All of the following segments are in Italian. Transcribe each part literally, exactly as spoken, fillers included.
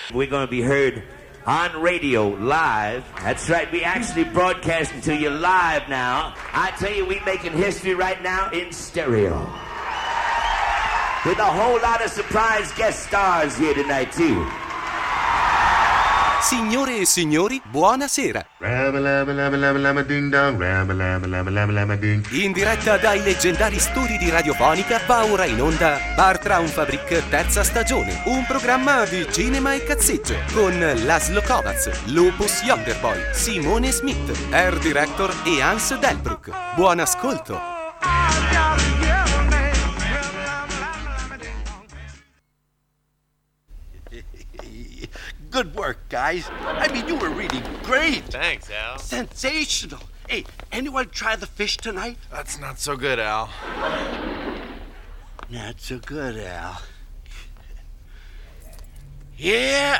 We're going to be heard on radio live. That's right, we actually broadcasting to you live now. I tell you, we making history right now in stereo. With a whole lot of surprise guest stars here tonight too. Signore e signori, buonasera. In diretta dai leggendari studi di Radiofonica va ora in onda Bar Traumfabrik terza stagione, un programma di cinema e cazzeggio con Laszlo Kovacs, Lupus Yonderboy, Simone Smith, Air Director e Hans Delbruck. Buon ascolto. Good work, guys. I mean, you were really great. Thanks, Al. Sensational. Hey, anyone try the fish tonight? That's not so good, Al. Not so good, Al. Yeah,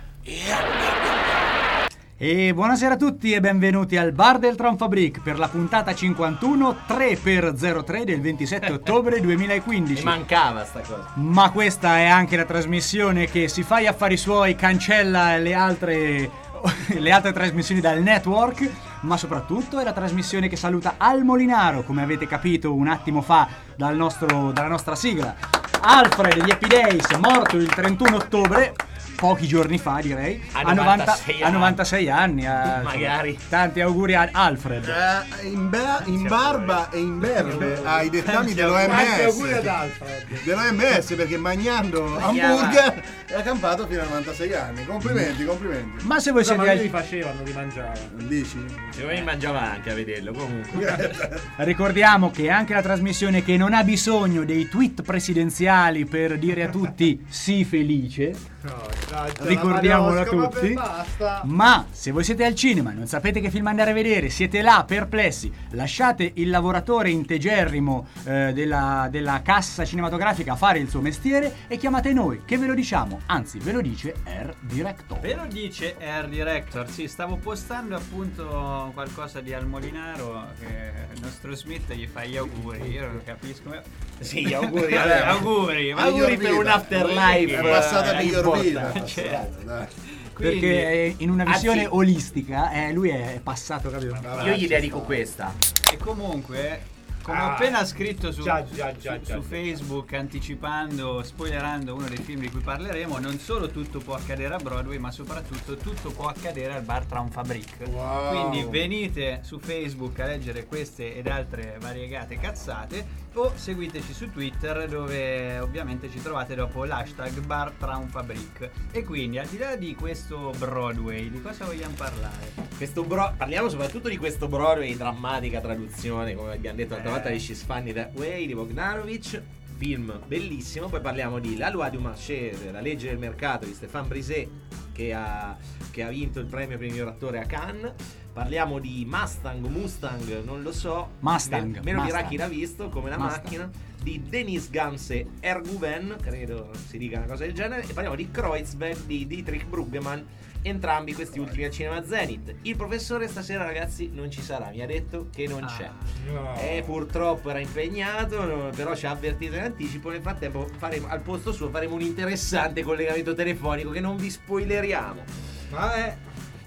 yeah. E buonasera a tutti e benvenuti al Bar del Traumfabrik per la puntata cinquantuno tre per zero tre del ventisette ottobre duemilaquindici. Mi mancava sta cosa. Ma questa è anche la trasmissione che si fa gli affari suoi, cancella le altre, le altre trasmissioni dal network, ma soprattutto è la trasmissione che saluta Al Molinaro, come avete capito un attimo fa dal nostro, dalla nostra sigla. Alfred gli Happy Days, morto il trentuno ottobre, pochi giorni fa direi, a novantasei, a novantasei anni, a, magari tanti auguri a Alfred. Eh, in, be- in barba e in berbe ai dettami dell'O M S. Tanti auguri ad Alfred dell'O M S, perché mangiando hamburger ha campato fino a novantasei anni. Complimenti, complimenti. Ma se voi no, siete ma al... li facevano, li mangiavano. Dici? Se voi mangiava anche a vederlo comunque. Ricordiamo che anche la trasmissione che non ha bisogno dei tweet presidenziali per dire a tutti sii felice. No, dai, ricordiamolo a Mariosca, tutti. vabbè, basta. Ma se voi siete al cinema, non sapete che film andare a vedere, siete là perplessi, lasciate il lavoratore integerrimo eh, della, della cassa cinematografica a fare il suo mestiere e chiamate noi, che ve lo diciamo, anzi ve lo dice Air Director. Ve lo dice Air Director, sì, stavo postando appunto qualcosa di Al Molinaro, che il nostro Smith gli fa gli auguri, io non capisco. Sì, gli auguri, Vabbè, auguri, auguri per un afterlife. È passata eh, miglior vita. certo. Dai. Quindi, perché in una visione anzi, olistica eh, lui è passato, capito? io gli dedico questa. E comunque, come Ah, ho appena scritto su, già, già, già, su, già, su già. Facebook, anticipando, spoilerando uno dei film di cui parleremo, non solo tutto può accadere a Broadway, ma soprattutto tutto può accadere al Bar Traumfabrik. Wow. Quindi venite su Facebook a leggere queste ed altre variegate cazzate, o seguiteci su Twitter, dove ovviamente ci trovate dopo l'hashtag Bar Traumfabrik. E quindi, al di là di questo Broadway, di cosa vogliamo parlare? Questo bro- parliamo soprattutto di questo Broadway, drammatica traduzione, come abbiamo detto l'altra volta, di She's Funny That Way di Bogdanovich, film bellissimo. Poi parliamo di La Loi du Marché, la legge del mercato di Stéphane Brisé, che ha, che ha vinto il premio per il miglior attore a Cannes. Parliamo di Mustang, Mustang, non lo so, Mustang, meno, meno Mustang. dirà chi l'ha visto, come la Mustang. macchina, di Denis Gamse Erguven, credo si dica una cosa del genere, e parliamo di Kreuzberg di Dietrich Bruggemann, entrambi questi ultimi al Cinema Zenith. Il professore stasera, ragazzi, non ci sarà, mi ha detto che non c'è. No. E purtroppo era impegnato, no, però ci ha avvertito in anticipo. Nel frattempo faremo, al posto suo faremo un interessante collegamento telefonico che non vi spoileriamo. Ma è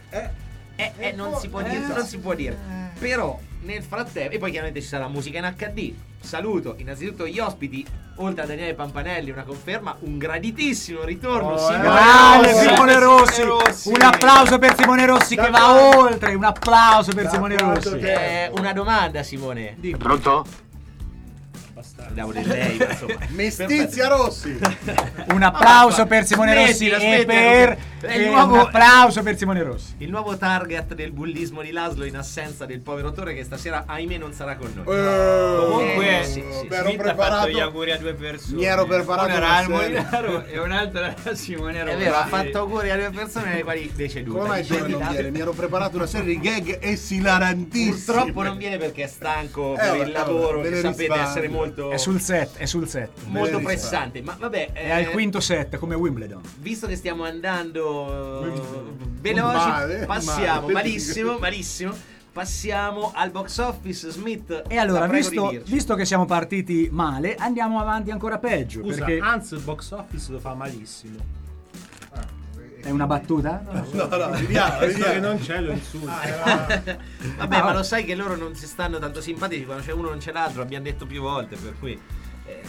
è Eh, eh, non si può dire, non si può dire. Però nel frattempo, e poi chiaramente ci sarà musica in acca di. Saluto innanzitutto gli ospiti, oltre a Daniele Pampanelli, una conferma, un graditissimo ritorno. Oh, Simone Grande Rossi. Simone Rossi. Simone Rossi. Un applauso per Simone Rossi che va D'accordo. oltre, un applauso per Simone D'accordo, Rossi. che- Eh, una domanda, Simone. Pronto? Andiamo di lei, ma insomma. Mestizia Rossi. Un applauso per Simone Rossi Smettila, e smettila, per è il e nuovo- un applauso per Simone Rossi. Il nuovo target del bullismo di Laszlo in assenza del povero autore che stasera, ahimè, non sarà con noi. Comunque, Eh, sì, sì, mi ero Smith ha fatto preparato- gli auguri a due persone. Mi ero preparato Uno era una Al serie. Molinaro e un altro era Simone Rossi. È vero, ha fatto auguri a due persone alle quali deceduta. Come mai Dice Tony di non là. viene? Mi ero preparato una serie di gag esilarantissime. Purtroppo non viene perché è stanco per vabbè, il lavoro, vabbè, me che ne sapete risparmio. essere molto, È sul set, è sul set. molto me ne pressante. Ma vabbè, È eh, al quinto set, come Wimbledon. visto che stiamo andando Wimbledon. veloci, Male, passiamo male. malissimo, malissimo. Passiamo al box office, Smith. E allora, la prego visto, di dirci. visto che siamo partiti male, andiamo avanti ancora peggio. Scusa, perché Hans il box office lo fa malissimo. Ah, È una battuta? No, no, vediamo, Visto che vediamo. non c'è lo insulto. Vabbè, ma lo sai che loro non si stanno tanto simpatici, quando c'è uno non c'è l'altro, abbiamo detto più volte, per cui eh,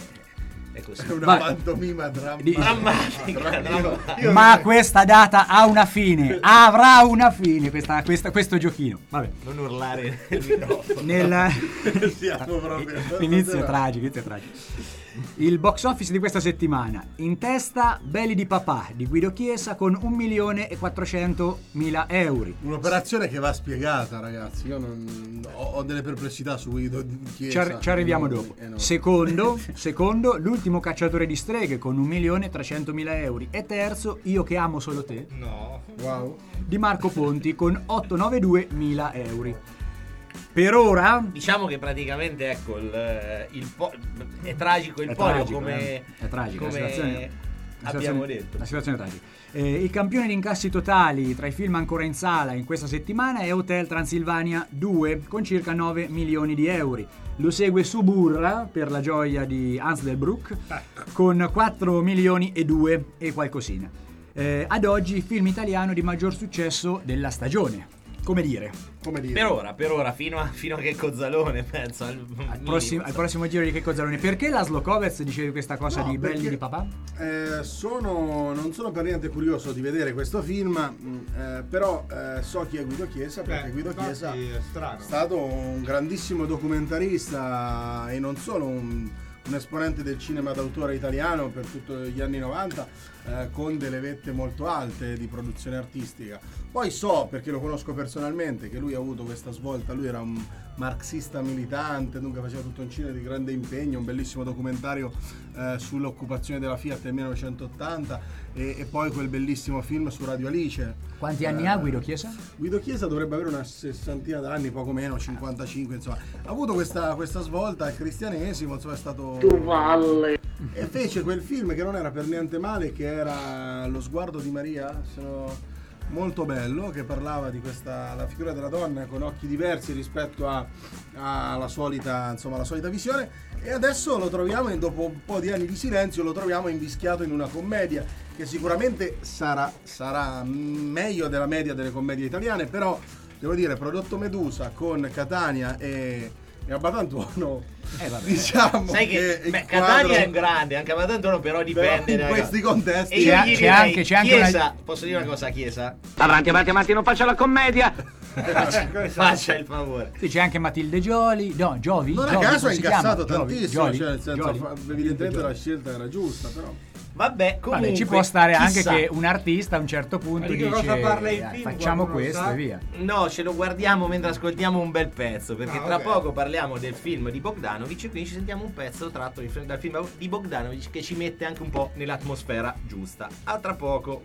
è così. È una Vai. pantomima drammatica. Drammatica, drammatica. Ma questa data ha una fine, avrà una fine questa, questa- questo giochino. Vabbè. Non urlare nel microfono. Nel Siamo proprio. inizio tragico, inizio tragico. Il box office di questa settimana: in testa Belli di papà di Guido Chiesa con un milione e quattrocentomila euro. Un'operazione che va spiegata, ragazzi. Io non, ho, ho delle perplessità su Guido Chiesa. Ci, ar- ci arriviamo Eh, dopo. eh, no. Secondo, secondo, l'ultimo cacciatore di streghe con un milione e trecentomila euro. E terzo, Io che amo solo te No. Wow. di Marco Ponti con ottocentonovantadue euro. Per ora Diciamo che praticamente ecco il, il po- è tragico il È podio tragico, come, eh. È tragico, la come situazione- la abbiamo situazione- detto. La situazione è tragica. Eh, il campione di incassi totali tra i film ancora in sala in questa settimana è Hotel Transilvania due con circa nove milioni di euro. Lo segue Suburra per la gioia di Hans del Broek con quattro milioni e due e qualcosina. Eh, ad oggi il film italiano di maggior successo della stagione. Come dire, Come dire? Per ora, per ora, fino a, fino a che Cozzalone, penso. Al, al minimo. prossimo, al prossimo giro di Checco Zalone. Perché Laszlo Kovacs dicevi questa cosa No, di Belli perché, di papà? eh, sono, non sono per niente curioso di vedere questo film, mh, eh, però eh, so chi è Guido Chiesa, perché Beh, Guido infatti Chiesa è strano. è stato un grandissimo documentarista e non solo un, un esponente del cinema d'autore italiano per tutti gli anni novanta, eh, con delle vette molto alte di produzione artistica. Poi so, perché lo conosco personalmente, che lui ha avuto questa svolta. Lui era un marxista militante, dunque faceva tutto un cinema di grande impegno, un bellissimo documentario eh, sull'occupazione della Fiat nel millenovecentottanta e, e poi quel bellissimo film su Radio Alice. Quanti anni Eh, ha Guido Chiesa? Guido Chiesa dovrebbe avere una sessantina d'anni, poco meno, cinquantacinque, insomma. Ha avuto questa, questa svolta al cristianesimo, insomma, è stato... Tu valle! E fece quel film che non era per niente male, che era Lo sguardo di Maria, se no- molto bello, che parlava di questa, la figura della donna con occhi diversi rispetto a- alla solita, insomma, alla solita visione. E adesso lo troviamo, dopo un po' di anni di silenzio, lo troviamo invischiato in una commedia che sicuramente sarà, sarà meglio della media delle commedie italiane, però devo dire, prodotto Medusa con Catania e, e Abbatantuono, Eh, vabbè. diciamo Sai che, il beh, quadro- Catania è un grande, anche Abbatantuono, però dipende. però in raga. questi contesti E io C'è- gli c'è direi, anche- c'è anche Chiesa, una- posso dire una cosa, Chiesa? Avanti, avanti, avanti, non faccia la commedia. Faccia, faccia il favore. Sì, c'è anche Matilde Gioli, no, Giovi. non a Giovi, caso ha come si chiama? incassato Giovi, tantissimo, Gioli, cioè nel senso, Gioli. fa- evidentemente la scelta era giusta, però Vabbè, comunque. Vabbè, ci può stare anche chissà. che un artista a un certo punto Ma di che dice cosa parla il "Eh, film? facciamo Qualcuno lo questo sa?" e via. No, ce lo guardiamo mentre ascoltiamo un bel pezzo, perché Ah, tra ok. poco parliamo del film di Bogdanovich e quindi ci sentiamo un pezzo tratto di- dal film di Bogdanovich che ci mette anche un po' nell'atmosfera giusta. A tra poco.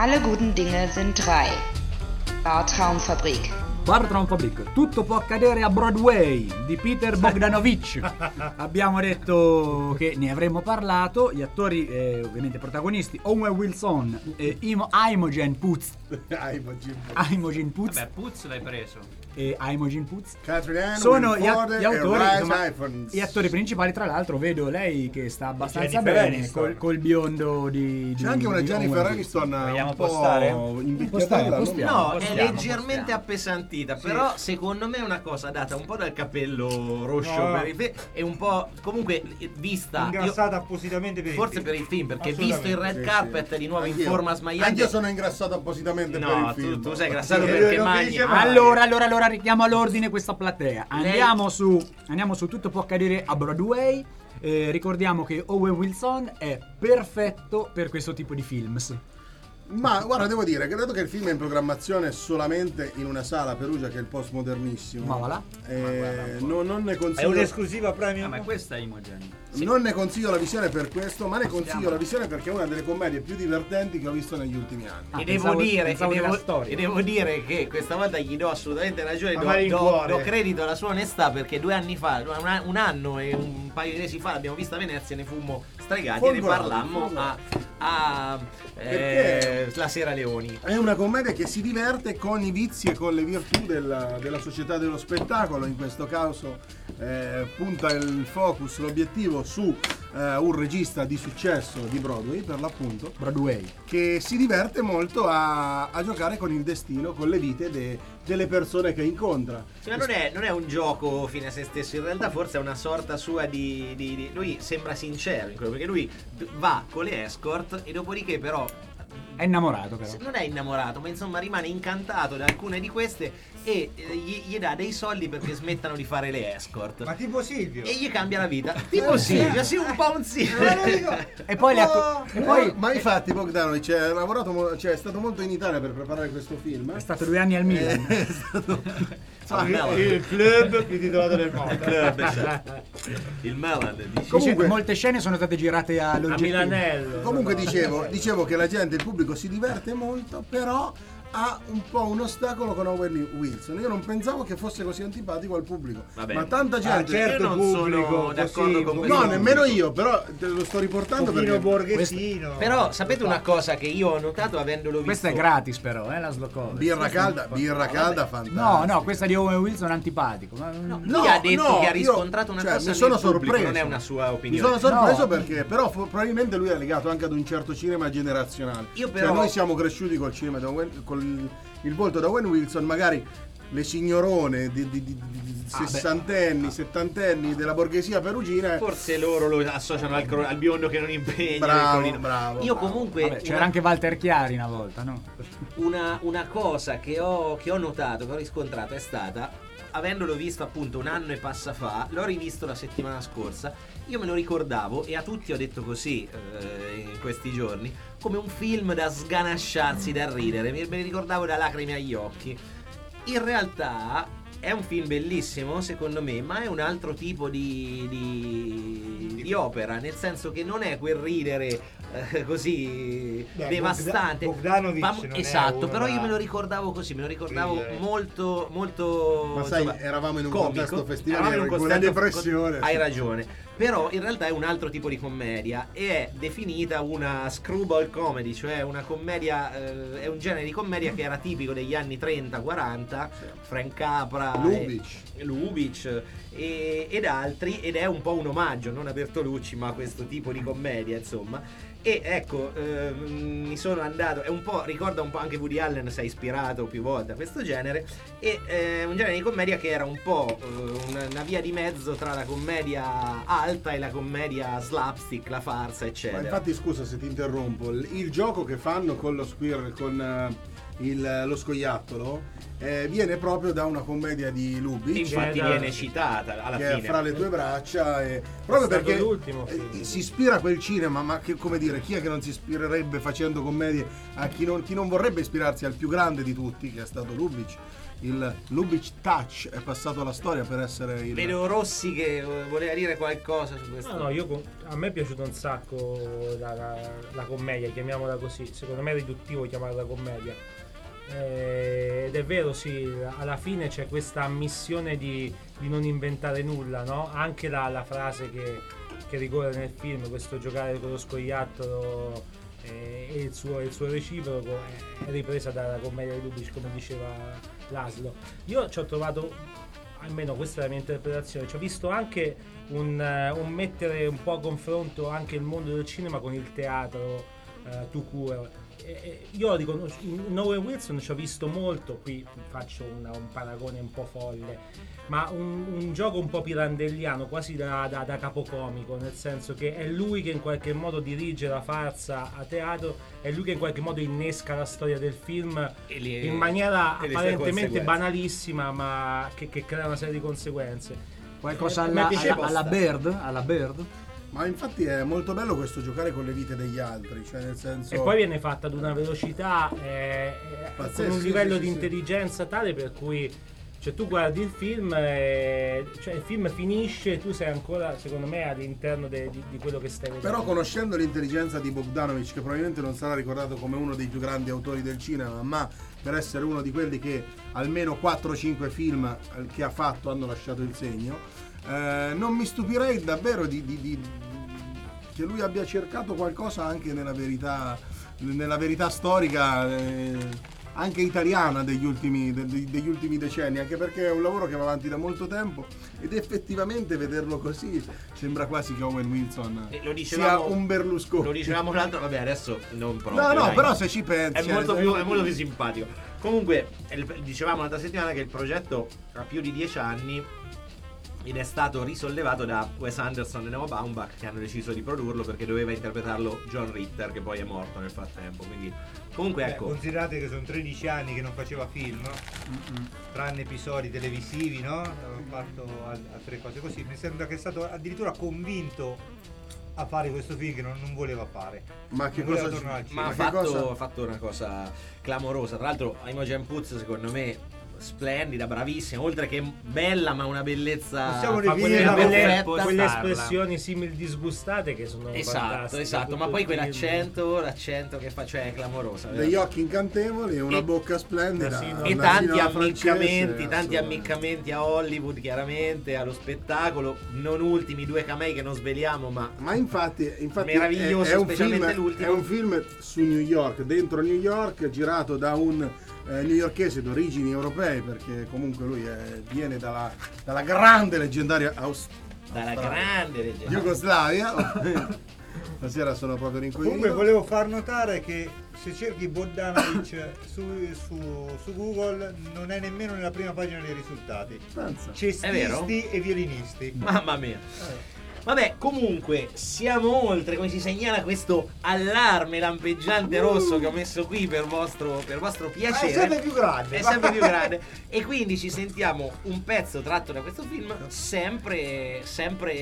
Alle guten Dinge sind drei. Bar Traumfabrik. Bar Traumfabrik, tutto può accadere a Broadway di Peter Bogdanovich. Abbiamo detto che ne avremmo parlato. Gli attori, eh, ovviamente protagonisti, Owen Wilson e Imo- Imogen Poots. Imogen Poots. Vabbè, Poots l'hai preso. E Imogen Poots Catherine Ann, sono Will gli, a- Ford gli e autori, Rhys insomma, Ifans. gli attori principali. Tra l'altro vedo lei che sta abbastanza Jennifer bene Aniston. col, col biondo di, di C'è anche una di Jennifer Owen Aniston Vogliamo un po' postare? invecchiatella, Postiamo, non- No, è Postiamo, leggermente postiamo. appesantita, però secondo me è una cosa data un po' dal capello rosso No. per il film e un po' comunque vista io- Ingrassata appositamente per il forse film. per il film, perché Assolutamente. visto il red Sì, carpet sì. di nuovo in Anch'io. forma smagliante. Anch'io sono ingrassato appositamente per No, il film. tu, tu sei grassato Sì, perché non mangi. finisce mai. Allora, allora, allora richiamo all'ordine questa platea. Andiamo su, andiamo su Tutto può accadere a Broadway. Eh, ricordiamo che Owen Wilson è perfetto per questo tipo di films. Ma guarda, devo dire che dato che il film è in programmazione solamente in una sala a Perugia, che è il postmodernissimo, Ma va là. eh, non, non ne È consiglio un'esclusiva Ah, premium. ma questa è Imogen. non ne consiglio la visione per questo, ma ne consiglio Postiamo. la visione perché è una delle commedie più divertenti che ho visto negli ultimi anni. Ah, e, devo pensavo- dire, e, pensavo devo, della storia. e devo dire che questa volta gli do assolutamente ragione, A do, malincuore. do, do credito alla sua onestà, perché due anni fa, un, un anno e un paio di mesi fa l'abbiamo vista a Venezia, ne fummo stregati e ne Folgorati, parlammo a, folgorati. a eh, Perché? la sera Leoni. È una commedia che si diverte con i vizi e con le virtù della, della società dello spettacolo. In questo caso eh, punta il focus, l'obiettivo su eh, un regista di successo di Broadway, per l'appunto, Broadway. che si diverte molto a, a giocare con il destino, con le vite de- delle persone che incontra. Ma non è, non è un gioco fine a se stesso, in realtà forse è una sorta sua di, di- di- lui sembra sincero in quello, perché lui va con le escort e dopodiché però È innamorato però. non è innamorato, ma insomma rimane incantato da alcune di queste e eh, gli, gli dà dei soldi perché smettano di fare le escort. Ma tipo Silvio. E gli cambia la vita. Tipo Silvio, sì, un po' un Silvio. E poi le atto- e poi Ma infatti Bogdanovic ha lavorato, mo- cioè, è stato molto in Italia per preparare questo film. è stato due anni al Milan. È stato... Ah, Melan. Il club più titolato del mondo. Il club, esatto. Il Melan, dici. Dice Comunque- che molte scene sono state girate A all'oggettivo. Milanello. Comunque dicevo, dicevo che la gente, il pubblico si diverte molto, però ha un po' un ostacolo con Owen Wilson. Io non pensavo che fosse così antipatico al pubblico. Vabbè. Ma tanta Ah, gente... certo, Io non pubblico, sono d'accordo così, con un questo. No, pochino- nemmeno io, però te lo sto Un riportando pochino perché... borghettino. Però sapete una cosa che io ho notato avendolo visto? Questa è gratis però, eh, la Slokov. Birra calda, birra calda, fantastica. No, no, questa di Owen Wilson è antipatico. Ma No, No, lui ha detto no, che ha io- riscontrato una cioè, cosa mi sono nel pubblico, sorpreso. non è una sua Mi opinione. sono sorpreso No. perché però fu- probabilmente lui è legato anche ad un certo cinema generazionale. Io però- Cioè noi siamo cresciuti col cinema di Owen- col il volto da Owen Wilson, magari le signorone di, di, di, di Ah, sessantenni, settantenni della borghesia perugina. Forse loro lo associano al, cro- al biondo che non impegna. Bravo, il colino. bravo, Io bravo. comunque Vabbè, c'era una, anche Walter Chiari una volta, no? una, una cosa che ho, che ho notato, che ho riscontrato è stata, avendolo visto appunto un anno e passa fa, l'ho rivisto la settimana scorsa, io me lo ricordavo e a tutti ho detto così eh, in questi giorni, come un film da sganasciarsi dal ridere, me me li ricordavo da lacrime agli occhi. In realtà è un film bellissimo secondo me, ma è un altro tipo di, di, di opera, nel senso che non è quel ridere eh, così Beh, devastante. Bogda- Bogdanovich Ma- non è esatto, uno però io da me lo ricordavo così, me lo ricordavo ridere. molto molto Ma sai, insomma, eravamo in un comico. contesto festivale, Eravamo in un con la contesto- depressione. Hai ragione. Però in realtà è un altro tipo di commedia e è definita una screwball comedy, cioè una commedia, eh, è un genere di commedia che era tipico degli anni trenta quaranta, Frank Capra, Lubitsch. e, Lubitsch e, ed altri, ed è un po' un omaggio non a Bertolucci ma a questo tipo di commedia, insomma. E ecco, ehm, mi sono andato, è un po', ricorda un po' anche Woody Allen, si è ispirato più volte a questo genere, e eh, un genere di commedia che era un po' eh, una, una via di mezzo tra la commedia alta e la commedia slapstick, la farsa, Ma eccetera. infatti scusa se ti interrompo, il, il gioco che fanno con lo squirrel, con eh, il- lo scoiattolo, eh, viene proprio da una commedia di Lubitsch. Infatti Che è- viene citata alla che fine. è Fra le tue braccia, e proprio stato perché l'ultimo eh, film. si ispira a quel cinema, ma che, come dire, chi è che non si ispirerebbe facendo commedie a chi non, chi non vorrebbe ispirarsi al più grande di tutti, che è stato Lubitsch. il Lubitsch Touch è passato alla storia per essere il... Vedo Rossi che voleva dire qualcosa su questo. No, no, io, a me è piaciuta un sacco la, la, la commedia, chiamiamola così. Secondo me è riduttivo chiamarla commedia. Eh, ed è vero, sì, alla fine c'è questa ammissione di, di non inventare nulla, no? Anche la, la frase che, che ricorre nel film, questo giocare con lo scoiattolo eh, e il suo, il suo reciproco, è ripresa dalla commedia di Lubitsch, come diceva Laszlo. Io ci ho trovato, almeno questa è la mia interpretazione, ci ho visto anche un, un mettere un po' a confronto anche il mondo del cinema con il teatro uh, tout court. E, io dico, in Owen Wilson ci ho visto molto, qui faccio una, un paragone un po' folle, ma un, un gioco un po' pirandelliano, quasi da, da, da capocomico, nel senso che è lui che in qualche modo dirige la farsa a teatro, è lui che in qualche modo innesca la storia del film le, in maniera apparentemente banalissima, ma che, che crea una serie di conseguenze. Qualcosa alla, alla, alla Bird, alla Bird. Ma infatti è molto bello questo giocare con le vite degli altri, cioè nel senso... E poi viene fatta ad una velocità, eh, Pazzesco, con un sì, livello sì, di sì, intelligenza tale per cui, cioè, tu guardi il film, e, cioè il film finisce e tu sei ancora, secondo me, all'interno de, di, di quello che stai vedendo. Però conoscendo l'intelligenza di Bogdanovich, che probabilmente non sarà ricordato come uno dei più grandi autori del cinema, ma per essere uno di quelli che almeno quattro cinque film che ha fatto hanno lasciato il segno, Eh, non mi stupirei davvero di, di, di, che lui abbia cercato qualcosa anche nella verità, nella verità storica eh, anche italiana degli ultimi, de, degli ultimi decenni, anche perché è un lavoro che va avanti da molto tempo ed effettivamente vederlo così sembra quasi che Owen Wilson lo dicevamo, sia un Berlusconi. Lo dicevamo un altro, vabbè adesso non proprio. No, no, dai. però se ci pensi è molto, eh, più, è molto più simpatico. Comunque, dicevamo l'altra settimana che il progetto ha più di dieci anni ed è stato risollevato da Wes Anderson e Noah Baumbach, che hanno deciso di produrlo perché doveva interpretarlo John Ritter, che poi è morto nel frattempo. Quindi comunque ecco, beh, considerate che sono tredici anni che non faceva film, no? Mm-mm. Tranne episodi televisivi, no? Ha fatto altre cose così. Mi sembra che è stato addirittura convinto a fare questo film che non, non voleva fare. Ma che non cosa? Ma, ma ha fatto, cosa... ha fatto una cosa clamorosa. Tra l'altro Imogen Poots secondo me splendida, bravissima, oltre che bella, ma una bellezza. Possiamo fa quelle, quelle, belle, quelle espressioni simili disgustate che sono esatto, fantastiche. esatto, ma poi quell'accento, l'accento che fa, cioè è clamorosa. Degli occhi incantevoli e una e, bocca splendida. Sì, e tanti ammiccamenti, tanti ammiccamenti a Hollywood, chiaramente, allo spettacolo, non ultimi due camei che non sveliamo, ma Ma infatti, infatti meraviglioso, è, è un specialmente film, l'ultimo. È un film su New York, dentro New York, girato da un eh, newyorkese d'origini europee, perché comunque lui è, viene dalla, dalla grande leggendaria Aust- dalla grande leggendaria Jugoslavia. Stasera sono proprio rincoglionito. Comunque volevo far notare che se cerchi Bogdanovich su, su, su Google non è nemmeno nella prima pagina dei risultati. Pensa. Cestisti e violinisti. Mamma mia. Eh. Vabbè, comunque siamo oltre, come si segnala questo allarme lampeggiante uh. rosso che ho messo qui per vostro, per vostro piacere. È sempre più grande. È sempre più grande. E quindi ci sentiamo un pezzo tratto da questo film, sempre, sempre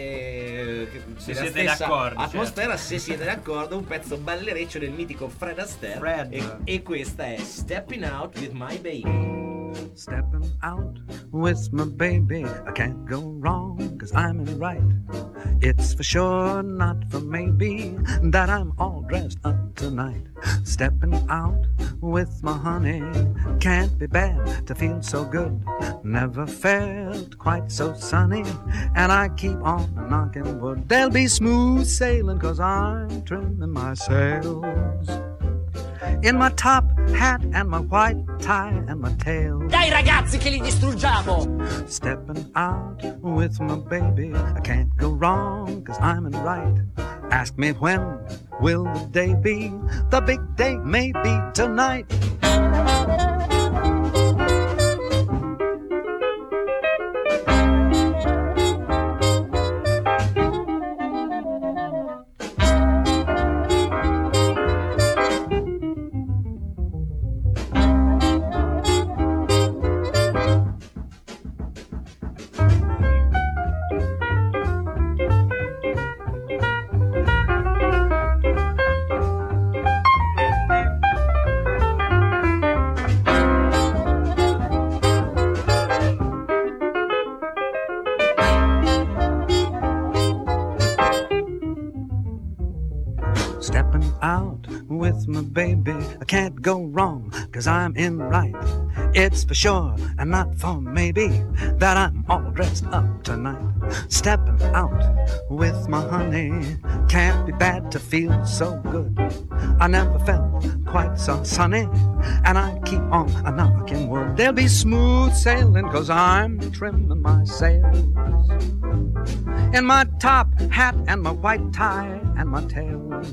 se siete d'accordo, atmosfera, certo. Se siete d'accordo, un pezzo ballereccio del mitico Fred Astaire. Fred. E, e questa è Stepping Out with My Baby. Stepping out with my baby, I can't go wrong, cause I'm in right. It's for sure, not for maybe, that I'm all dressed up tonight. Stepping out with my honey, can't be bad to feel so good. Never felt quite so sunny, and I keep on knocking wood. There'll be smooth sailing, cause I'm trimming my sails in my top hat and my white tie and my tail. Dai ragazzi che li distruggiamo! Stepping out with my baby, I can't go wrong, cause I'm in right. Ask me when will the day be, the big day may be tonight. Stepping out with my baby, I can't go wrong, cause I'm in right. It's for sure and not for maybe that I'm all dressed up tonight. Stepping out with my honey, can't be bad to feel so good. I never felt quite so sunny, and I keep on a knocking wood. There'll be smooth sailing, cause I'm trimming my sails in my top hat and my white tie and my tails.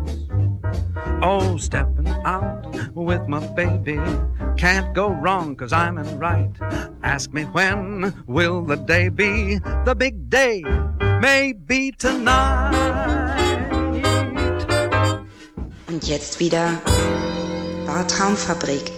Oh, stepping out with my baby, can't go wrong, cause I'm in right. Ask me when will the day be, the big day may be tonight. Und jetzt wieder Wahre Traumfabrik.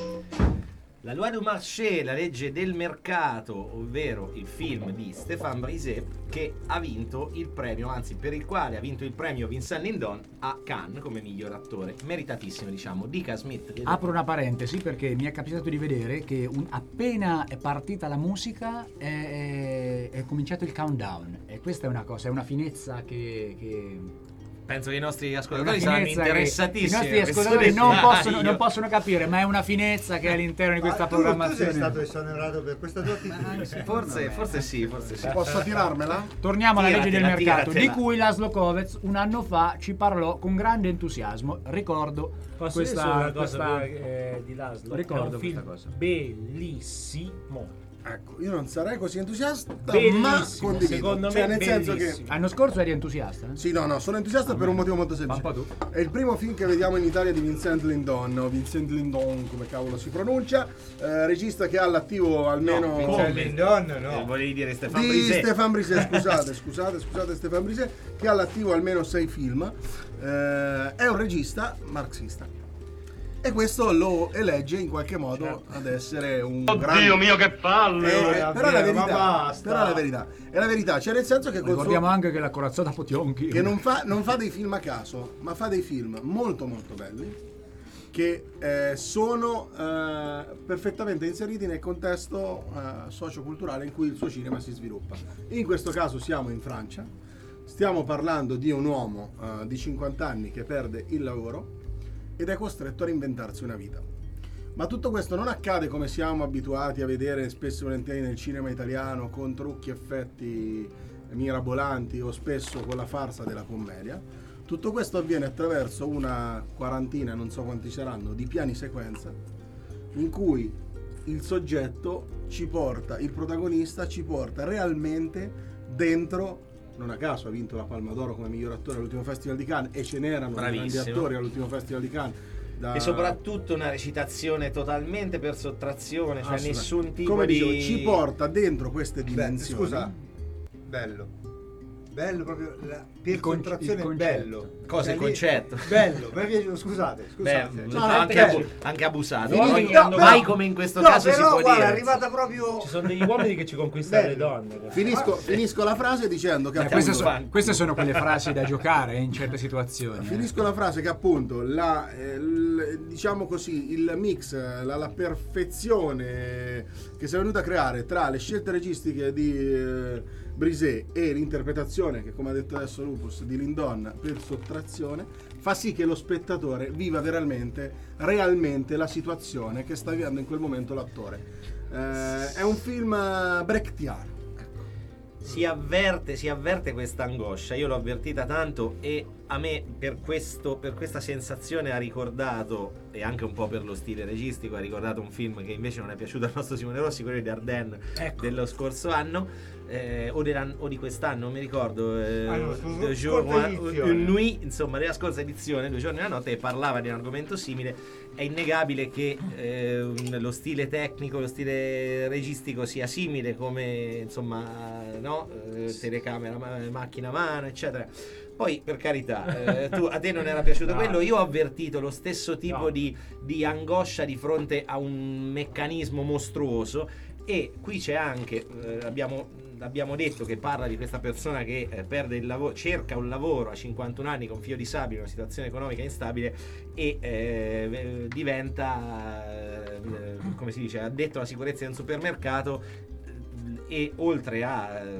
La loi du marché, la legge del mercato, ovvero il film di Stéphane Brisé, che ha vinto il premio, anzi per il quale ha vinto il premio Vincent Lindon a Cannes come miglior attore. Meritatissimo, diciamo. Dica Smith. Apro una parentesi perché mi è capitato di vedere che un, appena è partita la musica è, è, è cominciato il countdown, e questa è una cosa, è una finezza che... che... Penso che i nostri ascoltatori saranno interessatissimi. I nostri ascoltatori non possono, non possono capire, ma è una finezza che è all'interno di questa tu, programmazione. Tu sei stato esonerato per questa tua attitudine? Forse, forse sì, forse sì. Posso tirarmela? Torniamo alla legge del Tiratela, mercato, tiratela. di cui Laszlo Kovacs un anno fa ci parlò con grande entusiasmo. Ricordo Posso questa, dire solo una questa... cosa eh, di Laszlo? Ricordo è un film questa cosa. bellissimo. Ecco, io non sarei così entusiasta, Bellissimo, ma condivido. secondo Cioè, me nel senso che bellissimo. L'anno scorso eri entusiasta? Eh? sì, no, no, sono entusiasta Ah, per un beh. motivo molto semplice. Un po' tu. È il primo film che vediamo in Italia di Vincent Lindon, o Vincent Lindon, come cavolo si pronuncia, eh, regista che ha all'attivo almeno No, Vincent Lindon, no. Eh, volevi dire Stéphane di Brisé. Stéphane Brisé, scusate, scusate, scusate, Stéphane Brisé, che ha all'attivo almeno sei film. Eh, è un regista marxista. E questo lo elegge in qualche modo certo. ad essere un Oddio grande... mio, che palle! Eh, Oddio, però è la ma verità, basta. però è la verità, è la verità, cioè nel senso che col Ricordiamo suo... anche che la corazzata Potionchi che non fa, non fa dei film a caso, ma fa dei film molto molto belli che eh, sono eh, perfettamente inseriti nel contesto eh, socioculturale in cui il suo cinema si sviluppa. In questo caso siamo in Francia, stiamo parlando di un uomo eh, di cinquanta anni che perde il lavoro ed è costretto a reinventarsi una vita. Ma tutto questo non accade come siamo abituati a vedere spesso e volentieri nel cinema italiano, con trucchi, effetti mirabolanti o spesso con la farsa della commedia. Tutto questo avviene attraverso una quarantina, non so quanti saranno, di piani sequenza in cui il soggetto ci porta, il protagonista ci porta realmente dentro. Non a caso ha vinto la Palma d'Oro come miglior attore all'ultimo Festival di Cannes, e ce n'erano grandi attori all'ultimo Festival di Cannes. Da... E soprattutto una recitazione totalmente per sottrazione, cioè nessun tipo come di... dicevo, ci porta dentro queste dimensioni. Beh, scusa, bello. Bello proprio, la, per contrazione è bello. Cosa, cioè, il concetto? Bello, mi è piaciuto, scusate, scusate. Beh, no, anche, abu- anche abusato. No, Poi, no, mai però, come in questo no, caso però, si può guarda, dire. è arrivata proprio... Ci sono degli uomini che ci conquistano le donne. Finisco, finisco la frase dicendo che eh, appunto, queste, so, queste sono quelle frasi da giocare in certe situazioni. Finisco eh. la frase che appunto la, eh, l, diciamo così, il mix, la, la perfezione che si è venuta a creare tra le scelte registiche di eh, Brisé e l'interpretazione, che come ha detto adesso Lupus, di Lindon per sottrazione, fa sì che lo spettatore viva veramente, realmente la situazione che sta vivendo in quel momento l'attore. Eh, è un film brechtiano. Si avverte, si avverte questa angoscia. Io l'ho avvertita tanto, e a me per questo, per questa sensazione ha ricordato, e anche un po' per lo stile registico, ha ricordato un film che invece non è piaciuto al nostro Simone Rossi, quello di Ardennes, ecco, dello scorso anno. Eh, o, o di quest'anno, non mi ricordo, eh, ah, no, Deux jours, une nuit, insomma, della scorsa edizione, Due giorni e una notte, e parlava di un argomento simile. È innegabile che eh, lo stile tecnico, lo stile registico sia simile, come insomma, no? Eh, telecamera, ma- macchina a mano, eccetera. Poi, per carità, eh, tu, a te non era piaciuto no. quello, io ho avvertito lo stesso tipo no. di, di angoscia di fronte a un meccanismo mostruoso. E qui c'è anche, eh, abbiamo, abbiamo detto che parla di questa persona che eh, perde il lavoro, cerca un lavoro a cinquantuno anni con figlio disabile, una situazione economica instabile, e eh, diventa, eh, come si dice, addetto alla sicurezza in un supermercato, e oltre a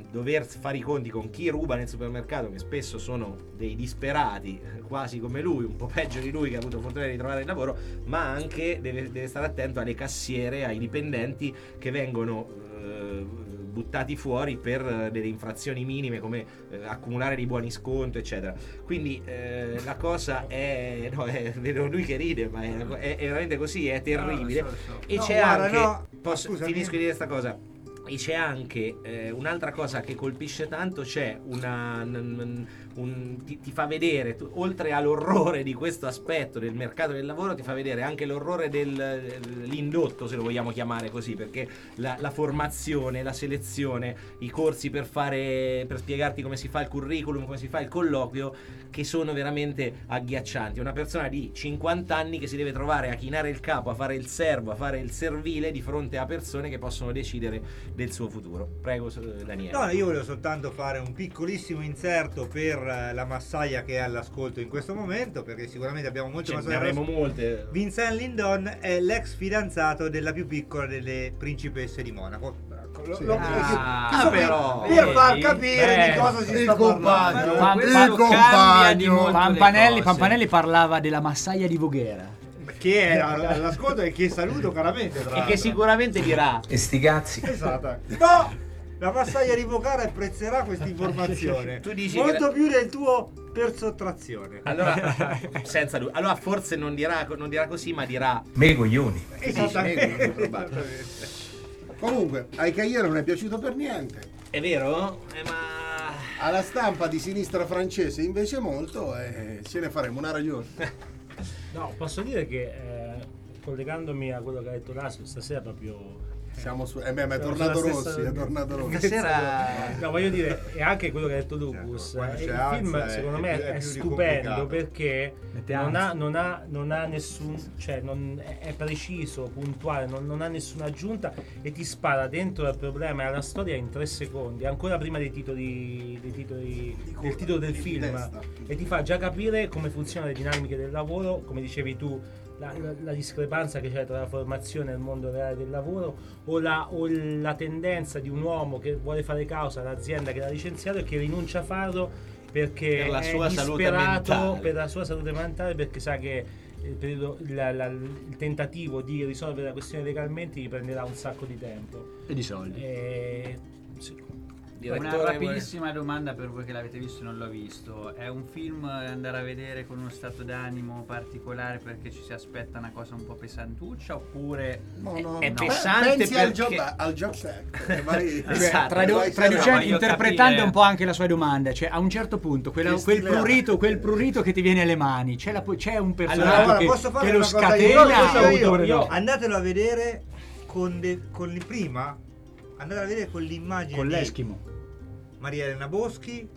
dover fare i conti con chi ruba nel supermercato, che spesso sono dei disperati, quasi come lui, un po' peggio di lui che ha avuto fortuna di ritrovare il lavoro, ma anche deve, deve stare attento alle cassiere, ai dipendenti che vengono eh, buttati fuori per delle infrazioni minime come eh, accumulare dei buoni sconto, eccetera. Quindi eh, la cosa è, no, è vedo lui che ride, ma è, è, è veramente così, è terribile. No, so, so. E No, c'è guarda, anche no, posso, scusami. finisco di dire questa cosa. E c'è anche eh, un'altra cosa che colpisce tanto, c'è una un, un, ti, ti fa vedere tu, oltre all'orrore di questo aspetto del mercato del lavoro, ti fa vedere anche l'orrore dell'indotto, se lo vogliamo chiamare così, perché la, la formazione, la selezione, i corsi per fare per spiegarti come si fa il curriculum, come si fa il colloquio, che sono veramente agghiaccianti. Una persona di cinquanta anni che si deve trovare a chinare il capo, a fare il servo, a fare il servile di fronte a persone che possono decidere del suo futuro. Prego, Daniele. No, io volevo soltanto fare un piccolissimo inserto per la massaia che è all'ascolto in questo momento, perché sicuramente abbiamo molte Ce ne massaie. avremo molte. Vincent Lindon è l'ex fidanzato della più piccola delle principesse di Monaco. Lo, Sì. lo- Ah, insomma, però, per vedi? far capire Eh, di cosa si il sta compagno. parlando. Pam- Il Pam- compagno. di molto le Pampanelli, cose. Pampanelli parlava della massaia di Voghera. Che è all'ascolto e che saluto caramente, tra E che l'altro. sicuramente dirà E sti cazzi. Esatto. No! La massaia di Voghera apprezzerà questa informazione. Tu dici molto che- più del tuo per sottrazione. allora senza lui. Allora forse non dirà, non dirà così, ma dirà Me coglioni. Esattamente. Comunque, ai Cagliari non è piaciuto per niente. è vero? Eh, ma Alla stampa di sinistra francese invece molto, e ce ne faremo una ragione. No, posso dire che eh, collegandomi a quello che ha detto Lasio stasera proprio Siamo su. Eh beh, ma è siamo tornato sulla Rossi, stessa- è tornato Rossi. stasera No, voglio dire, e anche quello che ha detto Lucas, Certo, quando eh, c'è il ansia film è- secondo è me più- è è, più stupendo complicato. perché Mette non ha, ansia. non, ha, non ha nessun, cioè non, è è preciso, puntuale, non, non ha nessuna aggiunta e ti spara dentro al problema e alla storia in tre secondi, ancora prima dei titoli, dei titoli del titolo del di film, testa. e ti fa già capire come funzionano le dinamiche del lavoro, come dicevi tu. La, la- la discrepanza che c'è tra la formazione e il mondo reale del lavoro, o la, o la tendenza di un uomo che vuole fare causa all'azienda che l'ha licenziato e che rinuncia a farlo perché Per la è sua salute disperato mentale. per la sua salute mentale, perché sa che il, periodo- la- la- il tentativo di risolvere la questione legalmente gli prenderà un sacco di tempo E di soldi. e, sì. Una Direttore, rapidissima domanda per voi che l'avete visto e non l'ho visto. È un film da andare a vedere con uno stato d'animo particolare perché ci si aspetta una cosa un po' pesantuccia, oppure No, no, è no. pesante Pensi al, perché- job, al Jobs Act. Vai- Esatto. Tradu- vai- traducendo, voglio interpretando capire- un po' anche la sua domanda, cioè a un certo punto quella- Che quel, stile ha? prurito, quel prurito che ti viene alle mani, c'è, la- c'è un personaggio Allora, guarda, che, posso fare che lo una cosa io? scatena Io, io, io, oppure io. no? Andatelo a vedere con, de- con il prima. Andate a vedere con l'immagine Con di l'Eschimo. Maria Elena Boschi,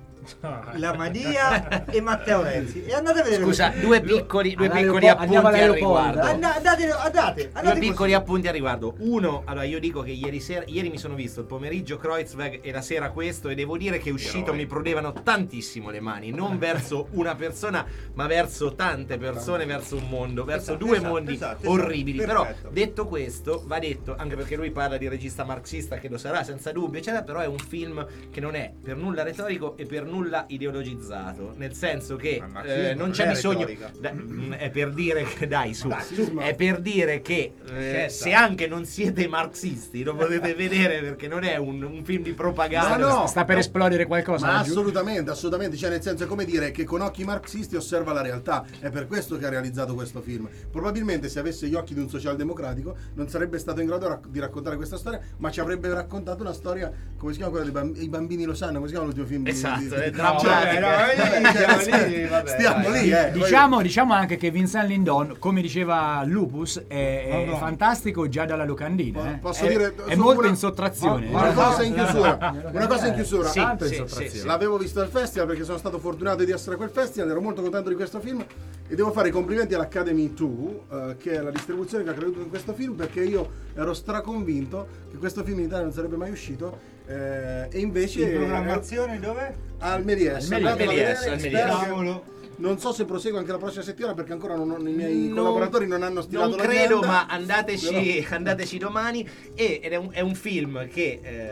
la Madia e Matteo Renzi. E andate a vedere. Scusa, due piccoli, due piccoli All'aeropo- andiamo appunti al all'aeroporto. riguardo. Andate, andate, andate, Due andate piccoli così. appunti a riguardo. Uno, allora io dico che ieri sera, ieri mi sono visto il pomeriggio Kreuzberg e la sera questo, e devo dire che uscito mi prudevano tantissimo le mani, non verso una persona, ma verso tante persone, verso un mondo, verso Esatto, due esatto, mondi esatto, esatto, orribili. Però perfetto. detto questo, va detto, anche perché lui parla di regista marxista, che lo sarà senza dubbio, eccetera, però è un film che non è per nulla retorico e per nulla ideologizzato, nel senso che Ma il marxismo eh, non non c'è è bisogno retorica. da- mm, è per dire che dai su Marxismo. è per dire che eh, Scelta. se anche non siete marxisti lo potete vedere, perché non è un, un film di propaganda. No, no. Sta per esplodere qualcosa Ma laggiù? assolutamente, assolutamente, cioè nel senso è come dire che con occhi marxisti osserva la realtà, è per questo che ha realizzato questo film. Probabilmente se avesse gli occhi di un socialdemocratico non sarebbe stato in grado rac- di raccontare questa storia, ma ci avrebbe raccontato una storia, come si chiama quella dei bambini, i bambini lo sanno, come si chiama l'ultimo film? di- Esatto, di- è di- drammatica. No, vabbè, no, Cioè, stiamo lì, vabbè, stiamo dai. lì, eh. Diciamo, diciamo anche che Vincent Lindon, come diceva Lupus, è, è No, no. fantastico già dalla locandina. Po- eh. posso è, dire è su molto una- in sottrazione. Una eh. cosa in chiusura, una cosa in chiusura. Sì, Tanto in sì, sottrazione. sì, sì. L'avevo visto al festival perché sono stato fortunato di essere a quel festival, ero molto contento di questo film e devo fare i complimenti all'Academy due, eh, che è la distribuzione che ha creduto in questo film, perché io ero straconvinto che questo film in Italia non sarebbe mai uscito, eh, e invece In programmazione dove? al Méliès. Al Andatelo a Méliès, vedere, al spero Méliès. che- Cavolo. Non so se prosegue anche la prossima settimana perché ancora non ho- i miei Non- collaboratori non hanno stilato non l'agenda. credo, ma andateci, Però- andateci domani. E, ed è un, è un film che eh,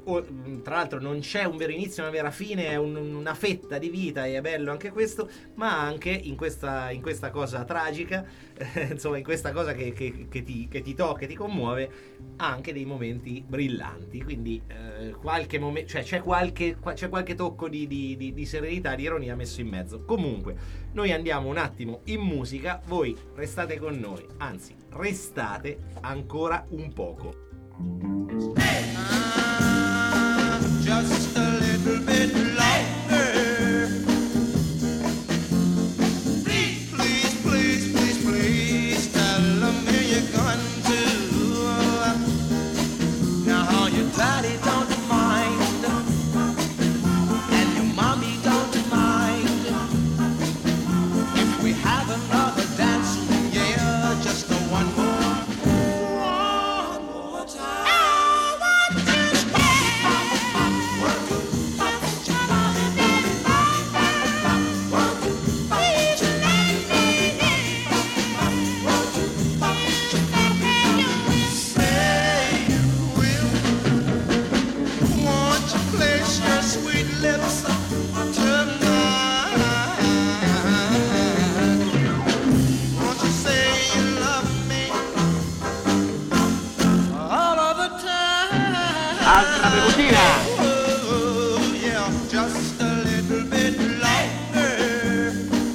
o, tra l'altro non c'è un vero inizio e una vera fine, è un, una fetta di vita e è bello anche questo, ma anche in questa, in questa cosa tragica, eh, insomma in questa cosa che, che, che, ti, che ti tocca e ti commuove, ha anche dei momenti brillanti, quindi eh, qualche momento, cioè c'è qualche, c'è qualche tocco di, di, di, di serenità, di ironia messo in mezzo. Comunque noi andiamo un attimo in musica, voi restate con noi, anzi restate ancora un poco. Just a little bit longer. Please, please, please, please, please tell me you're going to. Now how your daddy don't mind and your mommy don't mind if we have another dance, yeah, just a one more. One more time. Altra bevutina! Oh, yeah, just a little bit longer.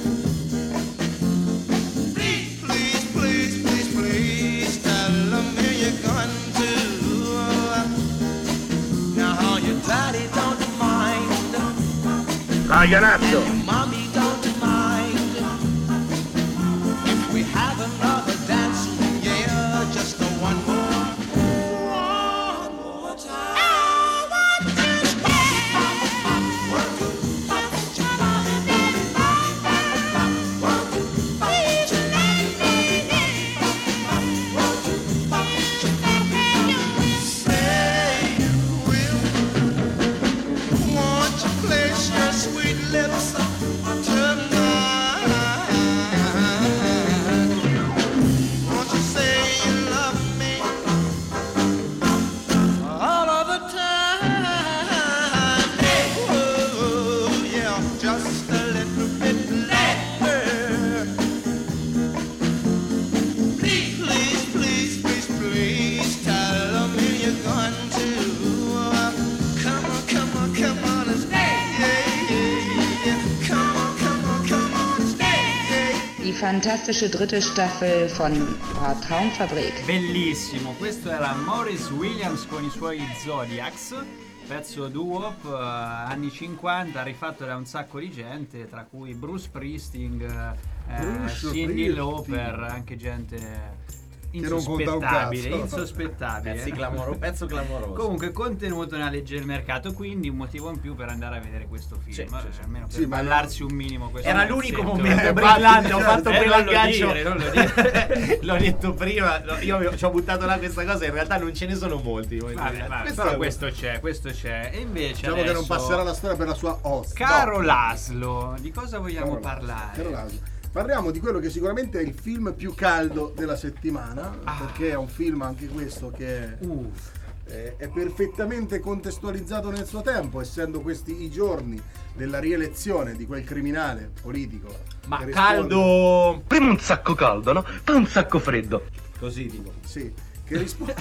Please, please, please, please, please tell me you're going to. Now how your daddy don't mind. Caglianazzo! And your mommy don't mind. If we have another dance, yeah, just a one more. Fantastische dritte Staffel von Traumfabrik. Bellissimo, questo era Maurice Williams con i suoi Zodiacs, pezzo doo-wop, uh, anni cinquanta, rifatto da un sacco di gente, tra cui Bruce Springsteen, uh, Cyndi Lauper, anche gente insospettabile, insospettabile. Pezzi clamoro, pezzo clamoroso. Comunque contenuto nella legge del mercato, quindi un motivo in più per andare a vedere questo film, sì, cioè, sì, almeno per sì, ballarsi un minimo questo era l'unico momento. momento eh, brillante, ho fatto eh, quell'aggancio, non lo dire, non lo dire. l'ho detto prima, no, io ci ho buttato là questa cosa, in realtà non ce ne sono molti. Vabbè, vabbè, questo però è... questo c'è, questo c'è. E invece diciamo adesso, che non passerà la storia per la sua host. Caro no. Laszlo, di cosa vogliamo Caro parlare? Caro Laszlo. Parliamo di quello che sicuramente è il film più caldo della settimana, ah. perché è un film anche questo che è, uh. è, è perfettamente contestualizzato nel suo tempo, essendo questi i giorni della rielezione di quel criminale politico. Ma risponde... caldo! Prima un sacco caldo, no? Poi un sacco freddo. Così dico. Sì, che risponde,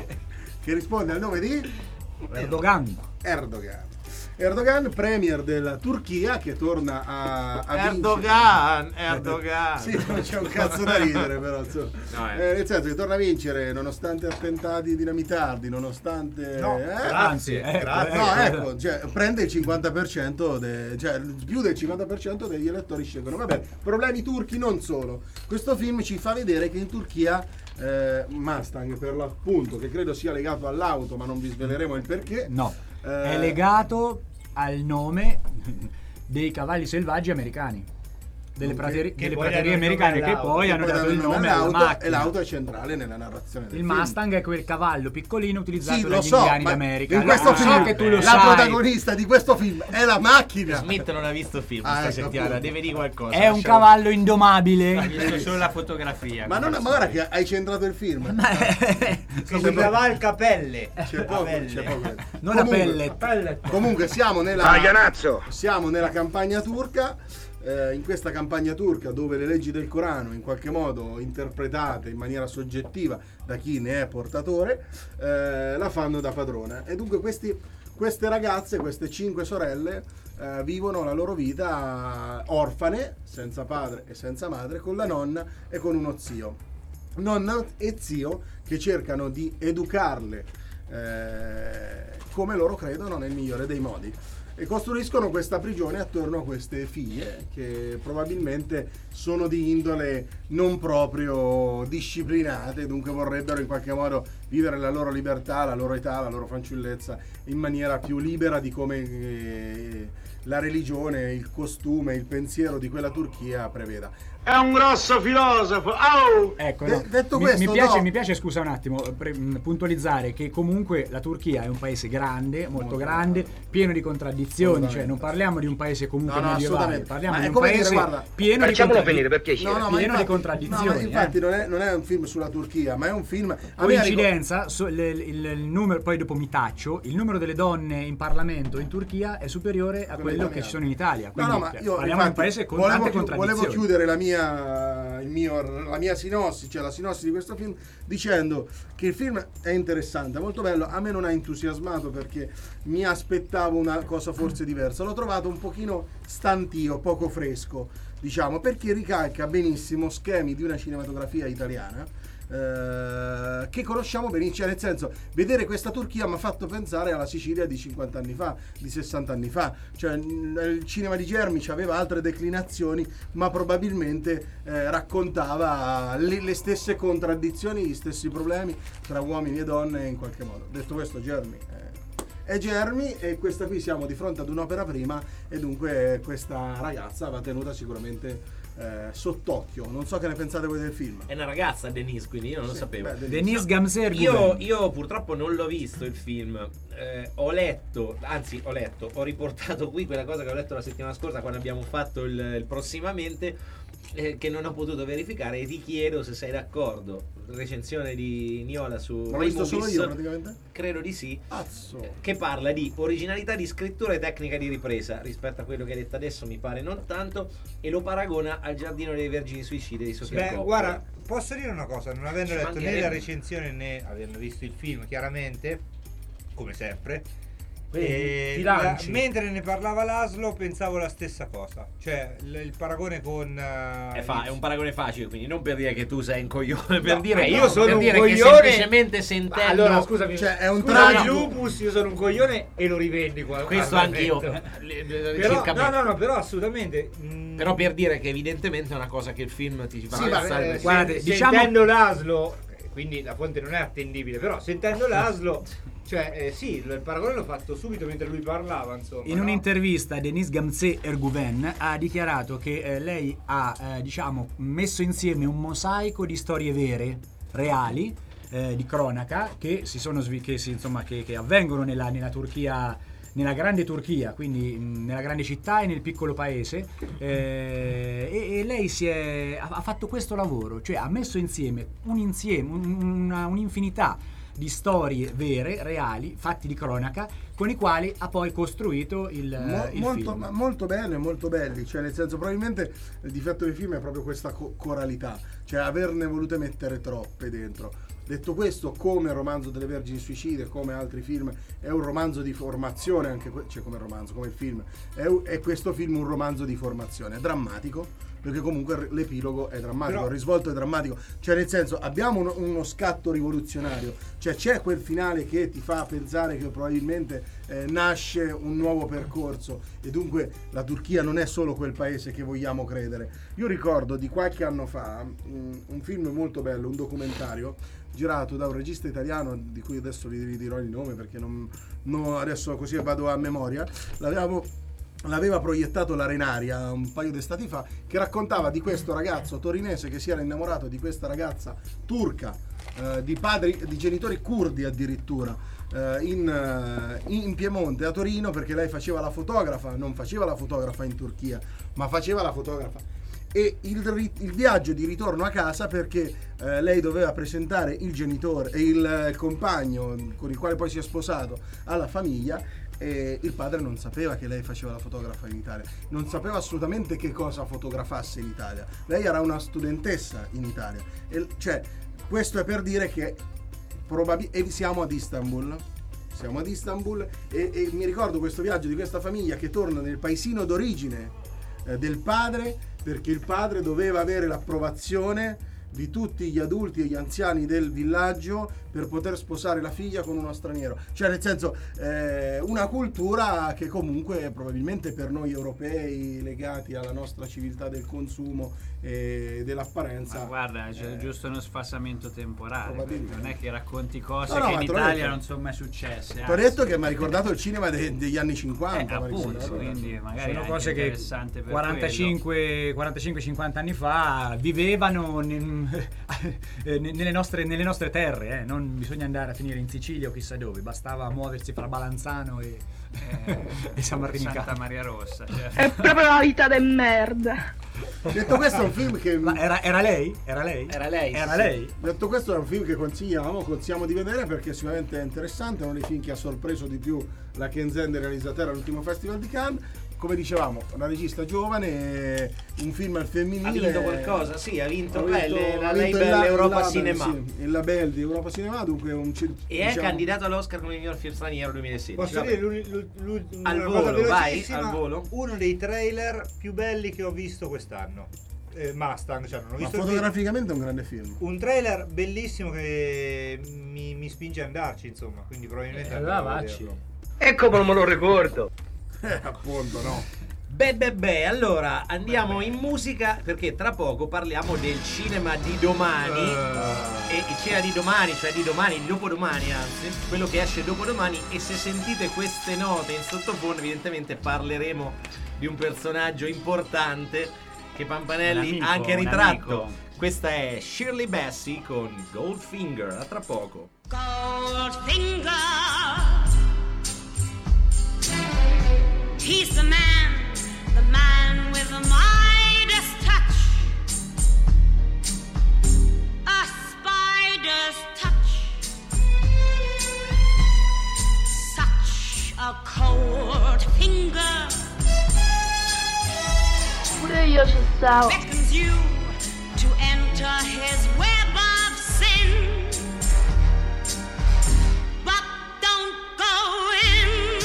che risponde al nome di Erdogan. Erdogan. Erdogan, premier della Turchia, che torna a, a Erdogan, vincere. Erdogan. Sì, non c'è un cazzo da ridere, però insomma. No, eh. Eh, nel senso che torna a vincere nonostante attentati dinamitardi, nonostante no, eh? grazie, eh, grazie. No, ecco, cioè, prende il cinquanta per cento de, cioè più del cinquanta per cento degli elettori scelgono. Vabbè, problemi turchi non solo. Questo film ci fa vedere che in Turchia eh, Mustang, per l'appunto, che credo sia legato all'auto, ma non vi sveleremo il perché. No, eh, è legato al nome dei cavalli selvaggi americani. delle, Nonché- praterie, che delle poi praterie danno il nome americane che all'auto. poi Che hanno poi dato danno il il nome nome alla all'auto, macchina. e l'auto è centrale nella narrazione del Il film. Mustang è quel cavallo piccolino utilizzato Sì, lo dagli so, indiani ma d'America. in Lo questo so film che tu lo la sai. protagonista di questo film è la macchina. Smith non ha visto il film Ah, questa ecco, settimana, appunto. deve dire qualcosa. È un lasciamo- cavallo indomabile. Ha visto solo la fotografia. Ma, non, ma guarda che hai centrato il film. Si cavalca pelle. C'è poco, c'è poco. Non a Comunque- pellet. Comunque siamo nella Taglianazzo. siamo nella campagna turca. Eh, in questa campagna turca, dove le leggi del Corano in qualche modo interpretate in maniera soggettiva da chi ne è portatore, eh, la fanno da padrona. E dunque questi, queste ragazze, queste cinque sorelle, eh, vivono la loro vita orfane, senza padre e senza madre, con la nonna e con uno zio. Nonna e zio che cercano di educarle eh, come loro credono nel migliore dei modi, e costruiscono questa prigione attorno a queste figlie che probabilmente sono di indole non proprio disciplinate, dunque vorrebbero in qualche modo vivere la loro libertà, la loro età, la loro fanciullezza in maniera più libera di come eh, la religione, il costume, il pensiero di quella Turchia preveda. È un grosso filosofo. Au! Ecco, De- no. detto mi, questo, mi piace, no. mi piace, scusa un attimo, pre- mh, puntualizzare che comunque la Turchia è un paese grande, molto, Molto grande, pieno di contraddizioni, cioè non parliamo di un paese comunque No, no, medievale, assolutamente. parliamo Ma di è un come paese dire, guarda, pieno, di, facciamolo contraddi- finire, per piacere. No, no, ma pieno infatti, di contraddizioni. no, ma infatti eh. non, è, non è un film sulla Turchia, ma è un film... a me ha Coincidenza, so- il, il- il numero, poi dopo mi taccio, il numero delle donne in Parlamento in Turchia è superiore a quello che ci sono in Italia. No, Quindi no, ma cioè, io parliamo di un infatti, paese con volevo, tante chiu- contraddizioni. volevo chiudere la mia, il mio, la mia sinossi, cioè la sinossi di questo film, dicendo che il film è interessante, è molto bello. A me non ha entusiasmato perché mi aspettavo una cosa forse diversa. L'ho trovato un pochino stantio, poco fresco, diciamo, perché ricalca benissimo schemi di una cinematografia italiana eh, che conosciamo benissimo, cioè nel senso, vedere questa Turchia mi ha fatto pensare alla Sicilia di cinquanta anni fa, di sessanta anni fa, cioè il cinema di Germi aveva altre declinazioni, ma probabilmente eh, raccontava le, le stesse contraddizioni, gli stessi problemi tra uomini e donne in qualche modo. Detto questo, Germi è Germi, e questa qui siamo di fronte ad un'opera prima, e dunque questa ragazza va tenuta sicuramente eh, sott'occhio. Non so che ne pensate voi del film. È una ragazza, Denise, quindi io non lo Sì, sapevo. beh, Denise Gamser Io, Guven. io purtroppo non l'ho visto il film. Eh, ho letto, anzi ho letto, ho riportato qui quella cosa che ho letto la settimana scorsa quando abbiamo fatto il, il prossimamente, eh, che non ho potuto verificare, e ti chiedo se sei d'accordo. Recensione di Niola su Ma l'ho visto solo Movies, io praticamente? credo di sì, Azzo. che parla di originalità di scrittura e tecnica di ripresa rispetto a quello che hai detto adesso, mi pare non tanto, e lo paragona al Giardino dei Vergini Suicidi di Sofia Beh, Coppola. guarda, posso dire una cosa, non avendo Ci letto né mancherebbe. la recensione né avendo visto il film, chiaramente, come sempre, e ti la- lanci. mentre ne parlava Laszlo pensavo la stessa cosa, cioè l- il paragone con eh, È, fa- il- è un paragone facile, quindi non per dire che tu sei un coglione, per No, dire, eh, io sono per un dire coglione. che semplicemente sentendo. Allora, scusami, Cioè, è un scusa, tragico- Lupus, io sono un coglione e lo rivendico. al- Questo al anch'io. momento. Le- le- Però, circa no, me. no, no, però assolutamente. mm, Però per dire che evidentemente è una cosa che il film ti fa Sì, ma pensare. eh, perché- guardate, sen- diciamo- sentendo Laszlo, quindi la fonte non è attendibile, però sentendo Laszlo, cioè eh, sì, il paragone l'ho fatto subito mentre lui parlava, insomma. In no? un'intervista Denise Gamse Erguven ha dichiarato che eh, lei ha eh, diciamo messo insieme un mosaico di storie vere, reali, eh, di cronaca, che si sono svi- che, si, insomma, che, che avvengono nella, nella Turchia, nella grande Turchia, quindi mh, nella grande città e nel piccolo paese, eh, e, e lei si è, ha, ha fatto questo lavoro, cioè ha messo insieme un insieme, un- una, un'infinità di storie vere, reali, fatti di cronaca, con i quali ha poi costruito il, Mo- il molto, film. ma- molto belle, molto belli, cioè nel senso, probabilmente il difetto del film è proprio questa co- coralità, cioè averne volute mettere troppe dentro. Detto questo, come Romanzo delle Vergini Suicide, come altri film, è un romanzo di formazione, anche que- cioè come romanzo, come il film, è, un- è questo film un romanzo di formazione, è drammatico, perché comunque l'epilogo è drammatico, Però- il risvolto è drammatico, cioè nel senso abbiamo uno, uno scatto rivoluzionario, cioè c'è quel finale che ti fa pensare che probabilmente eh, nasce un nuovo percorso, e dunque la Turchia non è solo quel paese che vogliamo credere. Io ricordo di qualche anno fa un, un film molto bello, un documentario girato da un regista italiano di cui adesso vi, vi dirò il nome perché non, non- adesso così vado a memoria. L'avevamo l'aveva proiettato l'Arenaria un paio d'estati fa, che raccontava di questo ragazzo torinese che si era innamorato di questa ragazza turca, eh, di padri, di genitori curdi addirittura, eh, in, eh, in Piemonte, a Torino, perché lei faceva la fotografa, non faceva la fotografa in Turchia, ma faceva la fotografa. E il, il viaggio di ritorno a casa, perché eh, lei doveva presentare il genitore e il, il compagno con il quale poi si è sposato alla famiglia, e il padre non sapeva che lei faceva la fotografa in Italia, non sapeva assolutamente che cosa fotografasse in Italia. Lei era una studentessa in Italia, e, cioè questo è per dire che probabilmente siamo ad Istanbul siamo ad Istanbul e, e mi ricordo questo viaggio di questa famiglia che torna nel paesino d'origine eh, del padre, perché il padre doveva avere l'approvazione di tutti gli adulti e gli anziani del villaggio per poter sposare la figlia con uno straniero. Cioè, nel senso, eh, una cultura che comunque probabilmente per noi europei, legati alla nostra civiltà del consumo e dell'apparenza, ma guarda, c'è eh, giusto uno sfassamento temporale, non è che racconti cose no, no, che in Italia detto, non sono mai successe. Ti ho detto che mi ha ricordato il cinema de- degli anni cinquanta, eh, appunto, quindi magari sono è cose anche che interessante per quarantacinque cinquanta anni fa vivevano ne- nelle nostre, nelle nostre terre, eh. Non bisogna andare a finire in Sicilia o chissà dove, bastava muoversi fra Balanzano e, eh, e San Martino Santa Maria Rossa, certo. È proprio la vita del merda. Detto questo, è un film che Ma era, era lei? Era lei? Era lei. Era sì. lei? Detto questo, è un film che consigliamo, consigliamo di vedere perché sicuramente è interessante, è uno dei film che ha sorpreso di più la Kenzen realizzatore all'ultimo Festival di Cannes. Come dicevamo, una regista giovane, un film al femminile. Ha vinto qualcosa? Sì, ha vinto, ha beh, vinto, le- la ha vinto label il la- Europa il label, Cinema. sì, il label di Europa Cinema, dunque un ci- E è diciamo- candidato all'Oscar come miglior film straniero duemilasedici. Posso vabbè. dire l'uni- l'u- l'u- Al una volo, cosa vai, velocissima? al volo. Uno dei trailer più belli che ho visto quest'anno. Eh, Mustang, cioè non ho Ma visto il fotograficamente è un grande film. un trailer bellissimo che mi, mi spinge ad andarci, insomma, quindi probabilmente Eh, andrò allora a vacci. vederlo. E come non me lo ricordo? Eh, appunto, no. Beh, beh, beh, allora andiamo in musica perché tra poco parliamo del cinema di domani. E il cinema di domani, cioè di domani, di dopodomani, anzi, quello che esce dopodomani. E se sentite queste note in sottofondo, evidentemente parleremo di un personaggio importante che Pampanelli Un amico, ha anche un ritratto. amico. Questa è Shirley Bassey con Goldfinger. A tra poco. Goldfinger, he's the man, the man with the Midas touch, a spider's touch, such a cold finger, Pure io ci stavo. beckons you to enter his web of sin. But don't go in.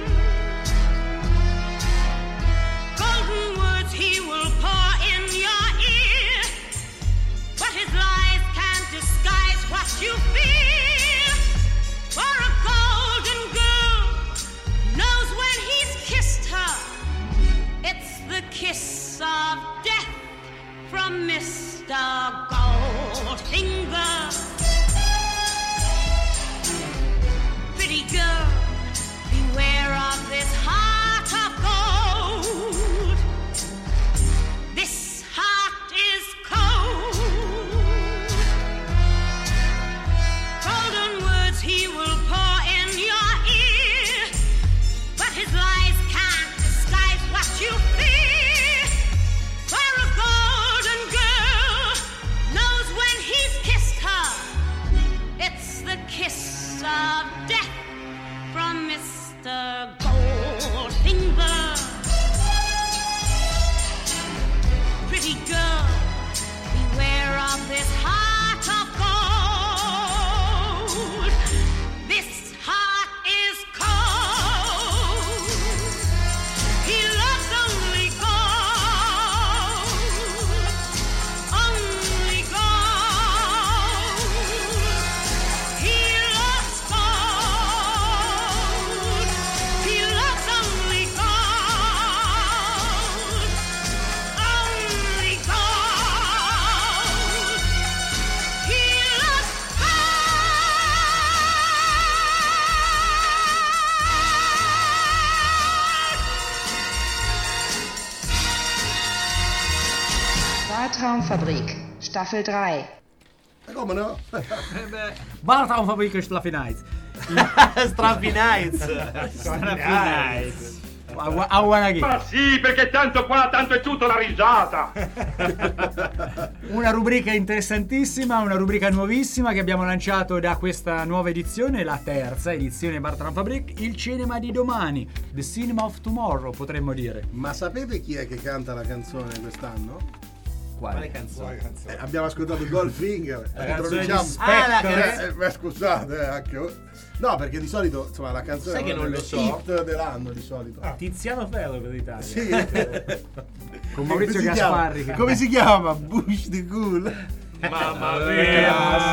Golden words he will pour in your ear, but his lies can't disguise what you feel. For a golden girl knows when he's kissed her, it's the kiss of death from Mister Goldfinger. Pretty girl, beware of this heart of gold. This heart is cold. Golden words he will pour in your ear, but his lies can't disguise what you fear. For a golden girl knows when he's kissed her, Traumfabrik, Staffel drei. Come no? Bar Traumfabrik Straffi Nights. Straffi Nights. Straffi Nights. A Wanaghi. Ma sì, perché tanto qua, tanto è tutto la risata. Una rubrica interessantissima, una rubrica nuovissima che abbiamo lanciato da questa nuova edizione, la terza edizione Bar Traumfabrik, il cinema di domani, The Cinema of Tomorrow, potremmo dire. Ma sapete chi è che canta la canzone quest'anno? Quale canzone? Eh, abbiamo ascoltato Goldfinger. La canzone di Introduciamo- Spectre. Ah, la- eh, ma scusate, eh, anche no, perché di solito insomma la canzone Sai è che una non lo delle so? hit dell'anno di solito. Ah, Tiziano Ferro per l'Italia. Sì. Con Maurizio Come si Gasparri. chiama? Come si chiama? Bush the Ghoul. Mamma mia!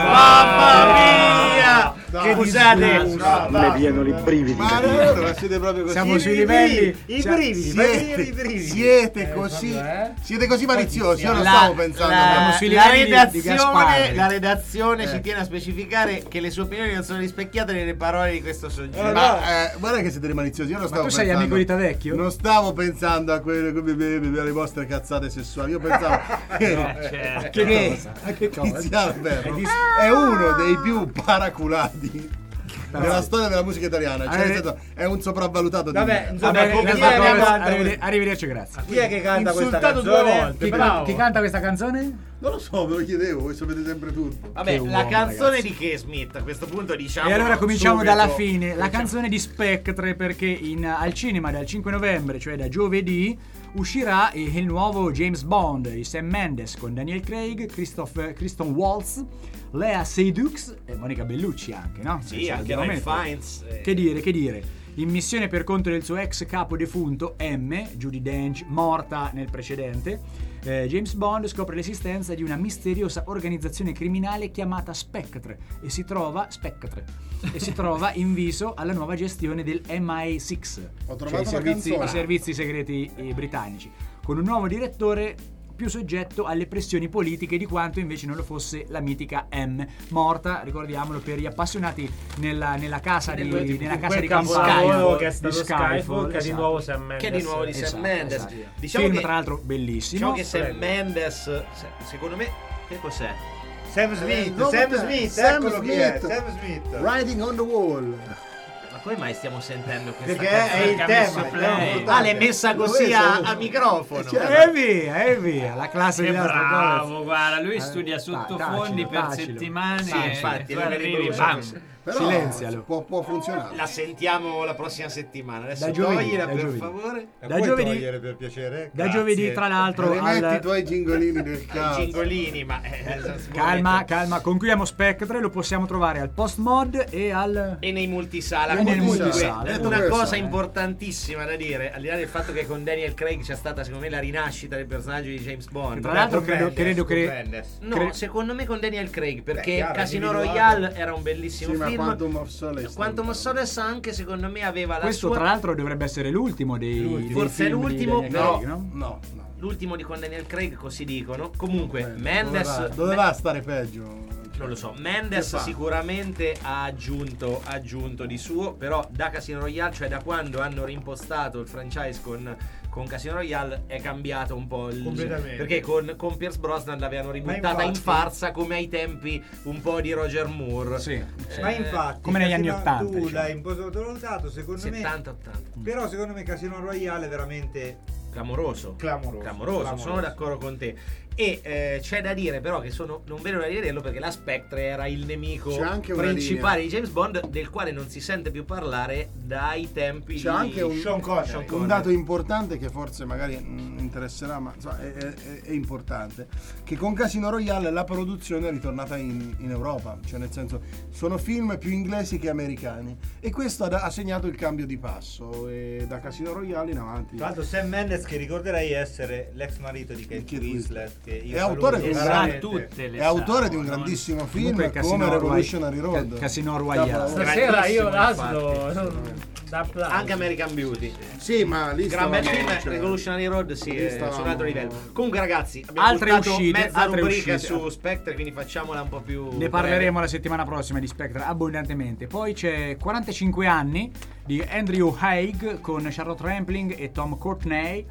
Mamma mia! No, Che no, scusate! no, no, Me vienono i brividi. Ma allora ma siete proprio così. Siamo sui I livelli. brividi, I Siamo- brividi, fai venire i siete, brividi. siete così siete così maliziosi. Io non La- stavo pensando la, Siamo sui la livelli di- di redazione, Gasparri. la redazione Eh. ci tiene a specificare che le sue opinioni non sono rispecchiate nelle parole di questo soggetto. Ma eh, guarda che siete dei maliziosi. Io non Ma stavo tu sei pensando- amico di Tavecchio? Non stavo pensando a quelle come alle vostre cazzate sessuali. Io pensavo che, certo. che, che Tiziano Ferro è uno dei più paraculati nella storia della musica italiana. Cioè, nel senso, è un sopravvalutato di Vabbè, merda. insomma, Vabbè, chi, grazie, è che arrivederci, canta, arrivederci, arrivederci, grazie. chi è che canta questa insultato due canzone? Chi, Chi, bravo. chi canta questa canzone? Non lo so, ve lo chiedevo, voi sapete sempre tutto. Vabbè, Che la uomo, canzone ragazzi. di K. Smith a questo punto diciamo. E allora cominciamo subito. dalla fine. La canzone di Spectre, perché in- al cinema dal cinque novembre, cioè da giovedì, uscirà il, il nuovo James Bond di Sam Mendes con Daniel Craig, Christoph, Kristen Waltz, Lea Seydoux e Monica Bellucci anche, no? Sì, Adesso anche dobbiamo Ralph mettere. Fiennes. eh. Che dire, che dire. In missione per conto del suo ex capo defunto, M, Judi Dench, morta nel precedente, eh, James Bond scopre l'esistenza di una misteriosa organizzazione criminale chiamata Spectre e si trova Spectre e si trova inviso alla nuova gestione del M I sei, Ho cioè trovato i la servizi, canzone. i servizi segreti eh, britannici, con un nuovo direttore più soggetto alle pressioni politiche di quanto invece non lo fosse la mitica M, morta, ricordiamolo, per gli appassionati nella, nella casa di, Quel- nella quel casa di capolavoro Skyfall, che è stato di Skyfall, che è di esatto. nuovo Sam Mendes. Che è di nuovo di Sam Esatto, Mendes. esatto. Diciamo Film che, tra l'altro bellissimo. diciamo che Sam Prego. Mendes, se- secondo me, che cos'è? Sam Smith, Eh, no, Sam vabbè, Smith, Sam eccolo chi è, Smith. Sam Smith. Writing on the wall. Ma come mai stiamo sentendo questa Perché canzone è il che ha tema, messo il play? tema Ah, l'hai messa così a, a microfono. E via, e via, la classe Che di Lastro bravo, Collins. guarda, lui Eh, studia dai, sottofondi tacilo, per tacilo. settimane Sì, e infatti, tu non mi arrivi, riconosco bam. così. Però Silenzialo. può, può funzionare. La sentiamo la prossima settimana. Adesso Da giovedì, toglila da per giovedì. favore. La Da puoi giovedì- togliere, per piacere? Da Grazie. giovedì, tra l'altro, Rimetti al- i tuoi gingolini del cazzo. Gingolini, ma eh, calma, calma, concludiamo Spectre, lo possiamo trovare al Post Mod e al e nei multisala. E nei Comunque, multisala. Detto una questo, cosa eh. importantissima da dire, al di là del fatto che con Daniel Craig c'è stata secondo me la rinascita del personaggio di James Bond. tra l'altro Con credo, Mendes, credo con che Mendes. No, cre- secondo me con Daniel Craig, perché Beh, chiaro, Casino individuato. Royale era un bellissimo Sì, ma film. Quantum of Solace. Quantum of Solace anche secondo me aveva la questo sua tra l'altro dovrebbe essere l'ultimo dei, dei Forse film l'ultimo, di Daniel però- Craig, no? No, no. l'ultimo di con Daniel Craig, così dicono. Comunque Beh, Mendes Doveva, doveva stare peggio. non lo so, Mendes Che fa? sicuramente ha aggiunto, ha aggiunto di suo, però da Casino Royale, cioè da quando hanno rimpostato il franchise con, con Casino Royale, è cambiato un po' il... Completamente. Perché con, con Pierce Brosnan l'avevano ributtata infatti- in farsa come ai tempi un po' di Roger Moore. Sì. Ma Eh, infatti, come negli anni Casino- ottanta, tu diciamo. l'hai un po' sottovalutato, secondo settanta me. ottanta. Però secondo me Casino Royale è veramente Clamoroso. clamoroso. Clamoroso, clamoroso. sono d'accordo con te. E eh, c'è da dire però che sono, non vedo da vederlo perché la Spectre era il nemico C'è anche una principale linea. di James Bond, del quale non si sente più parlare dai tempi C'è di anche un, Sean Connery. Sean un Connery. dato importante che forse magari mh, interesserà, ma insomma, è, è- è importante, che con Casino Royale la produzione è ritornata in, in Europa, cioè nel senso sono film più inglesi che americani e questo ha, ha segnato il cambio di passo e da Casino Royale in avanti. Tra l'altro Sam Mendes, che ricorderei essere l'ex marito di Kate Kate Winslet, che io È saluto autore di un veramente. grande- tutte le È autore sa, di un no? grandissimo film Comunque Casino come Roy- Revolutionary Road. Ca- Casino Royale. Capolavoro. Stasera io Grandissimo, l'aslo infatti. da applauso. Anche American Beauty. Sì, ma lì Gran bel stavamo- film, cioè, Revolutionary Road, sì, lì è su stavamo- un altro livello. Comunque ragazzi, abbiamo Altre buttato uscite, mezza altre rubrica uscite. su Spectre, quindi facciamola un po' più Ne parleremo la settimana prossima di Spectre abbondantemente. Poi c'è quarantacinque anni di Andrew Haig con Charlotte Rampling e Tom Courtenay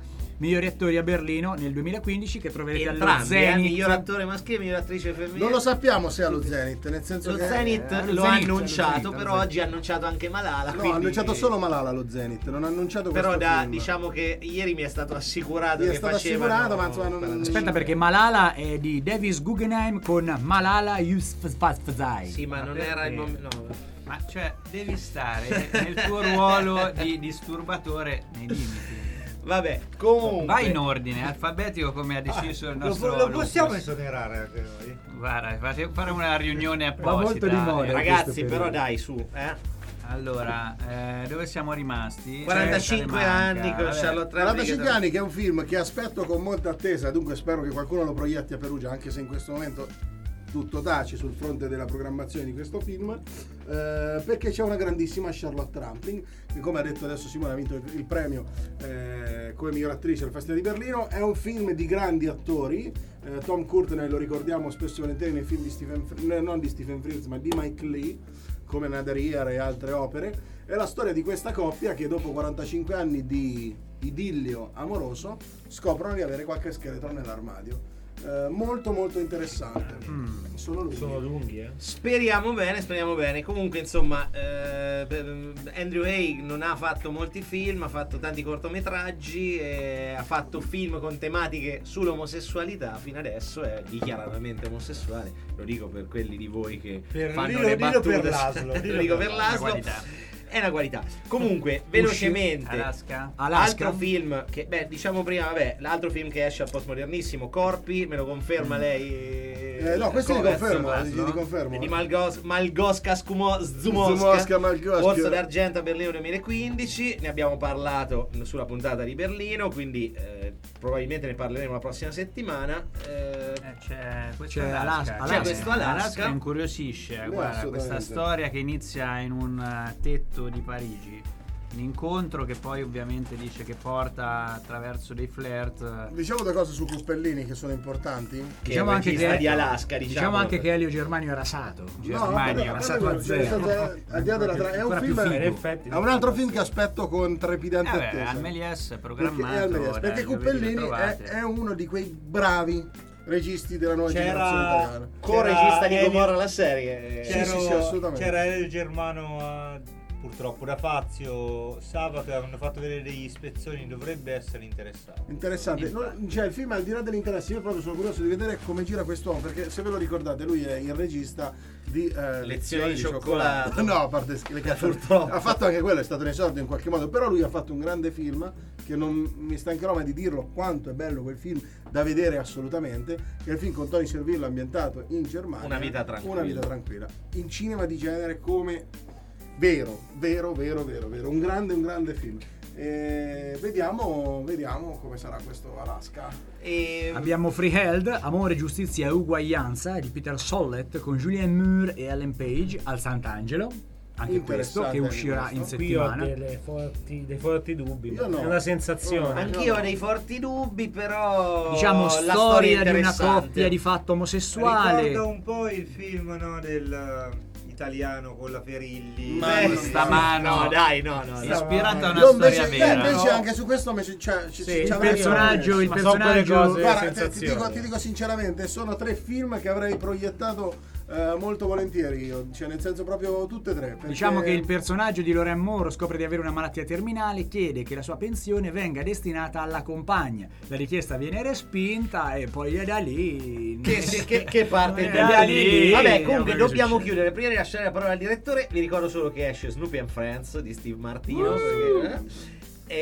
migliori attori a Berlino nel duemilaquindici, che troverete allo Entrambi, eh, Zenith. miglior attore maschile, miglior attrice femminile. Non lo sappiamo se è allo Zenith, nel senso Lo che Zenith eh, lo Zenith, ha lo annunciato, Zenith, però lo oggi ha annunciato anche Malala. No, quindi... ha annunciato solo Malala lo Zenith, non ha annunciato questo Però da, film. diciamo che ieri mi è stato assicurato Mi è che stato facevano... assicurato, ma insomma non... Aspetta, perché Malala è di Davis Guggenheim con Malala Yousafzai. Sì, ma non era il momento... No. Ma cioè, devi stare nel tuo ruolo di disturbatore nei limiti. Vabbè, comunque... Vai in ordine alfabetico come ha deciso il Lo, nostro lo possiamo Lupus. esonerare anche noi? Guarda, fate- fare una riunione apposita. Va molto di moda in Ragazzi, questo però periodo. dai, su, eh. Allora, eh, dove siamo rimasti? quarantacinque Eh, anni manca, con vabbè. Charlotte Rampling. quarantacinque anni, che è un film che aspetto con molta attesa, dunque spero che qualcuno lo proietti a Perugia, anche se in questo momento tutto tace sul fronte della programmazione di questo film, eh, perché c'è una grandissima Charlotte Rampling che, come ha detto adesso Simone, ha vinto il, il premio eh, come miglior attrice al Festival di Berlino. È un film di grandi attori. eh, Tom Courtenay lo ricordiamo spesso e volentieri nei film di Stephen Fr- non di Stephen Frears ma di Mike Lee, come Nadir e altre opere. È la storia di questa coppia che dopo quarantacinque anni di idillio amoroso scoprono di avere qualche scheletro nell'armadio. Eh, molto molto interessante. Mm. Sono lunghi. Sono lunghi, eh. Speriamo bene, speriamo bene. Comunque, insomma, eh, Andrew Haigh non ha fatto molti film, ha fatto tanti cortometraggi, e ha fatto film con tematiche sull'omosessualità fino adesso, è dichiaratamente omosessuale. Lo dico per quelli di voi che Per- fanno dillo- le dillo battute. per Laszlo, Lo dillo dico per per Laszlo. Laszlo. Qualità. È una qualità. Comunque, velocemente, Alaska. Alaska. altro film che, beh, diciamo prima, vabbè, l'altro film che esce al postmodernissimo, Corpi, me lo conferma lei? Eh, no, questo li Come- confermo, Laszlo? li, li confermo. Di Malgos, Malgoska Skumo, Zumowska, Zumowska, Malgoska. Orso d'argento a Berlino duemilaquindici. Ne abbiamo parlato sulla puntata di Berlino, quindi eh, probabilmente ne parleremo la prossima settimana. Eh, Eh, c'è questo C'è Alaska. Alaska. C'è questo Alaska. incuriosisce. Beh, Guarda, assolutamente. questa storia che inizia in un eh, tetto di Parigi. Un incontro che poi ovviamente dice che porta attraverso dei flirt. Diciamo due cose su Cuppellini che sono importanti. che Diciamo è il anche regista che- di Alaska, diciamo. Diciamo anche che Elio Germano è rasato. Germano no, è rasato a cioè, nel zero. senso, al di là della tra- è un Ancora più film, figo. In effetti, è un altro film che aspetto con trepidante Eh beh, attesa. Almelies è Perché, programmato. è Almelies, ora, perché il giovedì Cuppellini lo è, trovate. è uno di quei bravi registi della nuova C'era- generazione italiana. co-regista di Elio- Gomorra la serie. C'era, sì, sì, assolutamente. c'era Elio Germano a- purtroppo da Fazio sabato, hanno fatto vedere degli spezzoni, dovrebbe essere interessato. Interessante. Non- cioè, il film, al di là dell'interesse, io proprio sono curioso di vedere come gira quest'uomo, perché se ve lo ricordate, lui è il regista di eh, Lezioni di cioccolato. No, a parte le cazzate. Purtroppo. Ha fatto anche quello, è stato in esordio in qualche modo, però lui ha fatto un grande film che non mi stancherò mai di dirlo quanto è bello quel film, da vedere assolutamente, che è il film con Tony Servillo ambientato in Germania. Una vita tranquilla. Una vita tranquilla. In cinema di genere come vero, vero, vero, vero, vero, un grande, un grande film. E vediamo, vediamo come sarà questo Alaska. E Abbiamo Freeheld, Amore, Giustizia e Uguaglianza di Peter Sollett con Julianne Moore e Ellen Page al Sant'Angelo. Anche questo Interessante che uscirà anche in questo. Qui ho settimana. delle forti, dei forti dubbi. Io ma no. È una sensazione. anch'io ho dei forti dubbi, però Diciamo la storia storia è di una interessante. coppia di fatto omosessuale. Ricorda un po' il film, no, del uh, italiano con la Ferilli. Ma Eh, questa no, mano, no, dai, no, no, no. Ispirata a una Io storia invece, vera. invece no? anche su questo mi- cioè, ci- Sì, ci- il ci Il avrei- personaggio, il Ma sono quelle personaggio cose- Guarda, te- ti, sensazioni. dico, ti dico sinceramente, sono tre film che avrei proiettato eh, molto volentieri io, cioè nel senso proprio tutte e tre. perché- Diciamo che il personaggio di Lorraine Moore scopre di avere una malattia terminale, chiede che la sua pensione venga destinata alla compagna. La richiesta viene respinta e poi da lì Che, se- che- che parte Eh, da da lì. lì. Vabbè, comunque Vabbè, dobbiamo succede. chiudere. Prima di lasciare la parola al direttore, vi ricordo solo che esce Snoopy and Friends di Steve Martino. Perché, eh?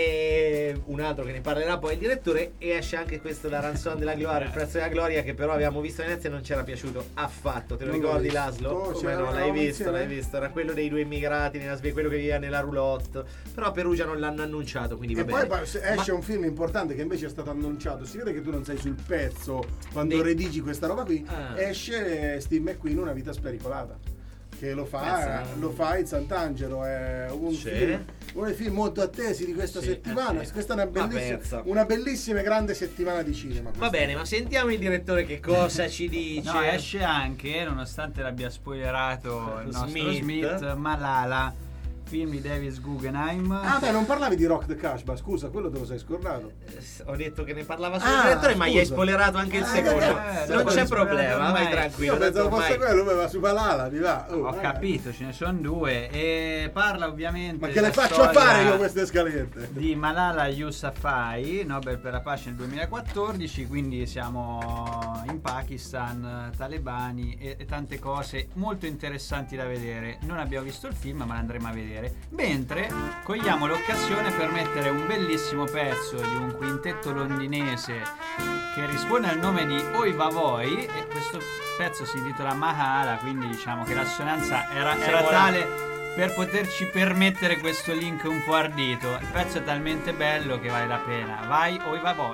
E un altro che ne parlerà poi il direttore. E esce anche questo, La rançon della gloria, il prezzo della gloria, che però abbiamo visto a Venezia e non c'era piaciuto affatto. Te lo Non l'ho ricordi, visto. Laszlo? Oh, Come c'era- no? L'hai eravamo visto, insieme? l'hai visto. Era quello dei due immigrati nella Svezia, quello che viveva nella roulotte. Però a Perugia non l'hanno annunciato, quindi va E bene. poi pa- se esce Ma- un film importante che invece è stato annunciato. Si vede che tu non sei sul pezzo quando Dei- redigi questa roba qui. Ah. Esce Steve McQueen, Una vita spericolata, che lo fa, Mazza. lo fa in Sant'Angelo. È un Sì. film, uno dei film molto attesi di questa Sì, settimana. eh sì. Questa è una Ma bellissima, pensa. una bellissima e grande settimana di cinema. Va questa. bene, ma sentiamo il direttore che cosa ci dice. No, esce anche, nonostante l'abbia spoilerato il nostro Smith. Smith, Malala film di Davis Guggenheim. Ah beh, non parlavi di Rock the Casbah, scusa, quello te lo sei scordato. Ho detto che ne parlava solo il Ah, direttore, ma gli hai scusa. spoilerato anche il Ah, secondo. eh, non poi c'è mi problema, vai tranquillo. Io pensavo tanto fosse ormai- quello, lui va su Palala, mi va. Oh, Ho eh. capito, ce ne sono due e parla ovviamente Ma che della le faccio a storia fare io queste scalette? di Malala Yousafzai, Nobel per la pace nel duemilaquattordici, quindi siamo in Pakistan, talebani e, e tante cose molto interessanti da vedere. Non abbiamo visto il film, ma l'andremo a vedere. Mentre cogliamo l'occasione per mettere un bellissimo pezzo di un quintetto londinese che risponde al nome di Oi Vavoi, e questo pezzo si intitola Mahala, quindi diciamo che l'assonanza era, Se era vuole- tale per poterci permettere questo link un po' ardito. Il pezzo è talmente bello che vale la pena. Vai Oi Vavoi.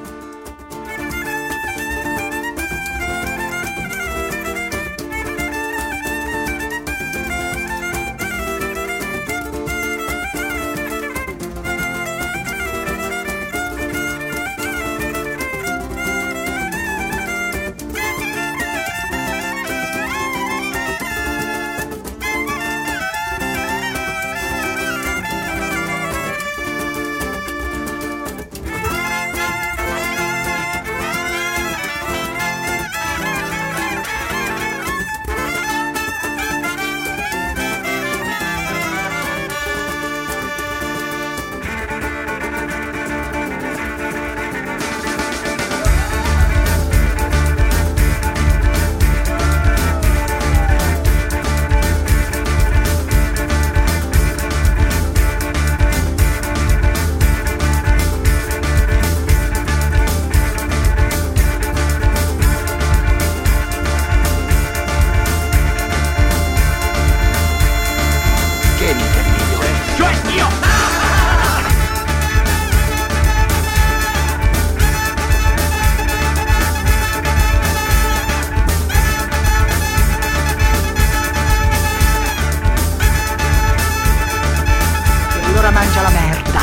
Allora mangia la merda.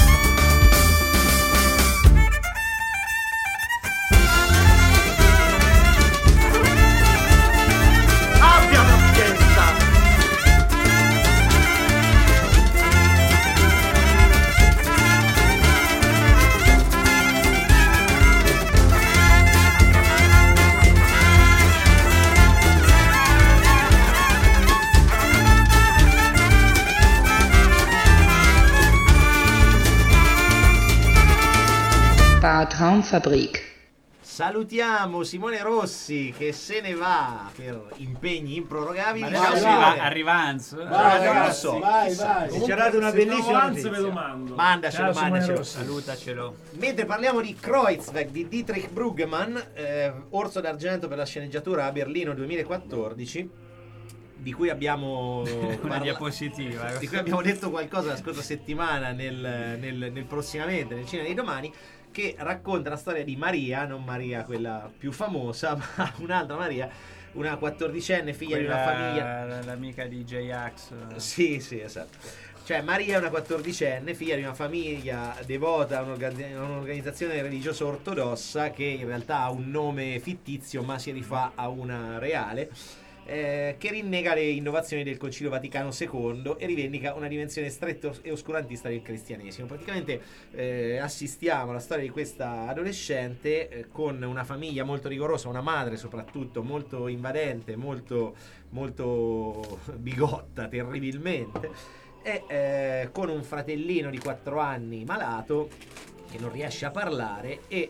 Abbia pazienza! Traumfabrik. Salutiamo Simone Rossi che se ne va per impegni improrogabili. Ma Ciao, adesso Simone. arriva, arriva Hans? Vai, Eh, non lo ragazzi, so. vai, chissà. vai. Ci c'era una Se bellissima trovo Hans notizia. ve lo mando. Mandacelo, Ciao, Simone mandacelo. Rossi. Salutacelo. Mentre parliamo di Kreuzweg di Dietrich Bruggemann, eh, Orso d'Argento per la sceneggiatura a Berlino duemilaquattordici, di cui abbiamo Una parla- diapositiva. di cui abbiamo detto qualcosa la scorsa settimana nel, nel, nel prossimamente, nel cinema di domani, che racconta la storia di Maria, non Maria quella più famosa, ma un'altra Maria, una quattordicenne figlia di una famiglia. Quella- l'amica di J-Ax. Sì, sì, esatto. Cioè Maria è una quattordicenne, figlia di una famiglia devota a un'orga- a un'organizzazione religiosa ortodossa che in realtà ha un nome fittizio ma si rifà a una reale, eh, che rinnega le innovazioni del Concilio Vaticano secondo e rivendica una dimensione stretta e oscurantista del cristianesimo. Praticamente eh, assistiamo alla storia di questa adolescente eh, con una famiglia molto rigorosa, una madre soprattutto molto invadente, molto, molto bigotta terribilmente, e eh, con un fratellino di quattro anni malato che non riesce a parlare, e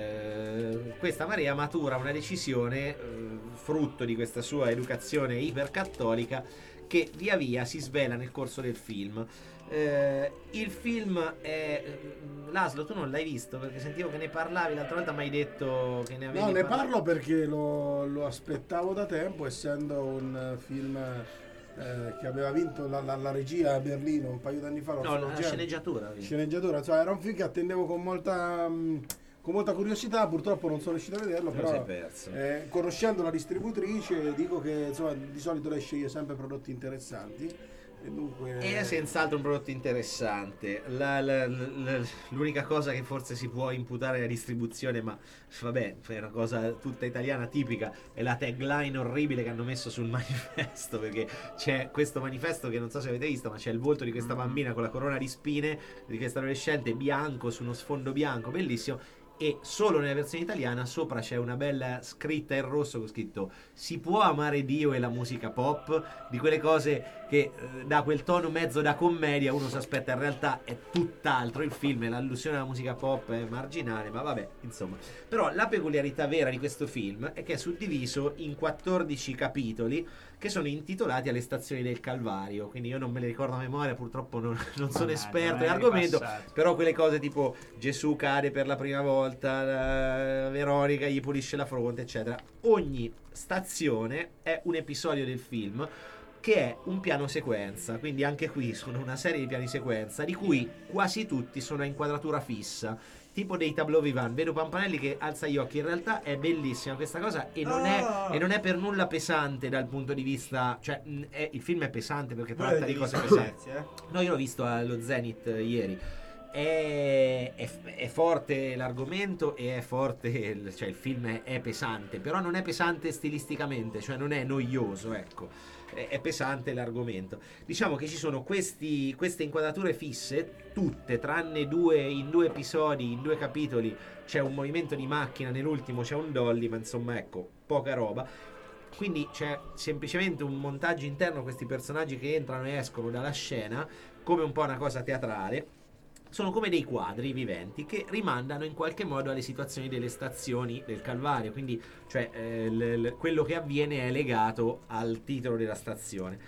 eh, questa Maria matura una decisione eh, frutto di questa sua educazione ipercattolica che via via si svela nel corso del film. Eh, il film è... Laszlo, tu non l'hai visto perché sentivo che ne parlavi l'altra volta, mi hai detto che ne avevi No, ne parlato. parlo perché lo, lo aspettavo da tempo, essendo un eh, film eh, che aveva vinto la, la- la regia a Berlino un paio d'anni fa. No, l'Orso la d'Argento. sceneggiatura. Sceneggiatura, cioè era un film che attendevo con molta, mh, con molta curiosità, purtroppo non sono riuscito a vederlo, Te lo però sei perso. eh, conoscendo la distributrice dico che insomma, di solito lei sceglie sempre prodotti interessanti. E dunque... È senz'altro un prodotto interessante. La- la- la- l'unica cosa che forse si può imputare alla distribuzione, ma vabbè, è una cosa tutta italiana tipica, è la tagline orribile che hanno messo sul manifesto, perché c'è questo manifesto che non so se avete visto, ma c'è il volto di questa bambina con la corona di spine, di questa adolescente bianco su uno sfondo bianco, bellissimo. E solo nella versione italiana sopra c'è una bella scritta in rosso con scritto "si può amare Dio e la musica pop", di quelle cose che eh, da quel tono mezzo da commedia uno si aspetta, in realtà è tutt'altro il film, e l'allusione alla musica pop è marginale, ma vabbè, insomma. Però la peculiarità vera di questo film è che è suddiviso in quattordici capitoli che sono intitolati alle stazioni del Calvario, quindi io non me le ricordo a memoria, purtroppo non, non sono Ah, esperto non è dell'argomento, ripassato. però quelle cose tipo Gesù cade per la prima volta, la Veronica gli pulisce la fronte, eccetera. Ogni stazione è un episodio del film che è un piano sequenza, quindi anche qui sono una serie di piani sequenza di cui quasi tutti sono a inquadratura fissa, tipo dei tableau vivant. Vedo Pampanelli che alza gli occhi, in realtà è bellissima questa cosa e non, Ah. è, e non è per nulla pesante dal punto di vista, cioè mh, è- il film è pesante perché Voi tratta l'avete di cose visto pesanti. Venezia, eh? No, io l'ho visto allo Zenith eh, ieri. È, è, è forte l'argomento e è forte, il- cioè il film è, è pesante, però non è pesante stilisticamente, cioè non è noioso, ecco, è, è pesante l'argomento. Diciamo che ci sono questi, queste inquadrature fisse, tutte tranne due, in due episodi, in due capitoli c'è un movimento di macchina, nell'ultimo c'è un dolly, ma insomma ecco, poca roba. Quindi c'è semplicemente un montaggio interno, questi personaggi che entrano e escono dalla scena come un po' una cosa teatrale. Sono come dei quadri viventi che rimandano in qualche modo alle situazioni delle stazioni del Calvario, quindi cioè eh, l- l- quello che avviene è legato al titolo della stazione.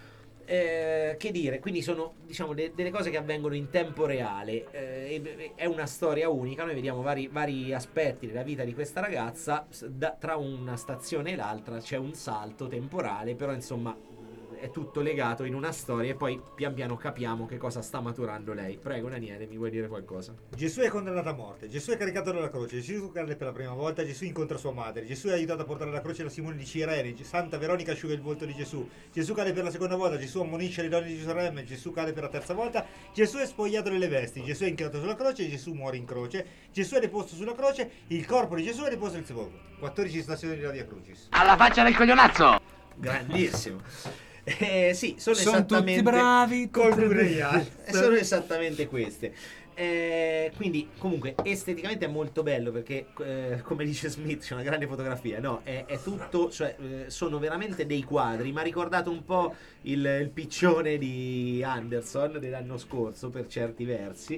Eh, che dire, quindi sono diciamo de- delle cose che avvengono in tempo reale, eh, e- è una storia unica, noi vediamo vari, vari aspetti della vita di questa ragazza, s- da- tra una stazione e l'altra c'è un salto temporale, però insomma è tutto legato in una storia e poi pian piano capiamo che cosa sta maturando lei. Prego Daniele, mi vuoi dire qualcosa? Gesù è condannato a morte, Gesù è caricato dalla croce, Gesù cade per la prima volta, Gesù incontra sua madre, Gesù è aiutato a portare la croce da Simone di Cirene, Santa Veronica asciuga il volto di Gesù, Gesù cade per la seconda volta, Gesù ammonisce le donne di Gerusalemme, Gesù cade per la terza volta, Gesù è spogliato delle vesti, Gesù è inchiodato sulla croce, Gesù muore in croce, Gesù è deposto sulla croce, il corpo di Gesù è deposto nel sepolcro. quattordici stazioni della Via Crucis. Alla faccia del coglionazzo! Grandissimo. Eh, sì, sono, Sono esattamente tutti bravi, Col tutti Blu-ray. sono esattamente queste. Eh, quindi comunque esteticamente è molto bello perché eh, come dice Smith c'è una grande fotografia, no, è, è tutto, cioè eh, sono veramente dei quadri, mi ha ricordato un po' il, il piccione di Anderson dell'anno scorso per certi versi.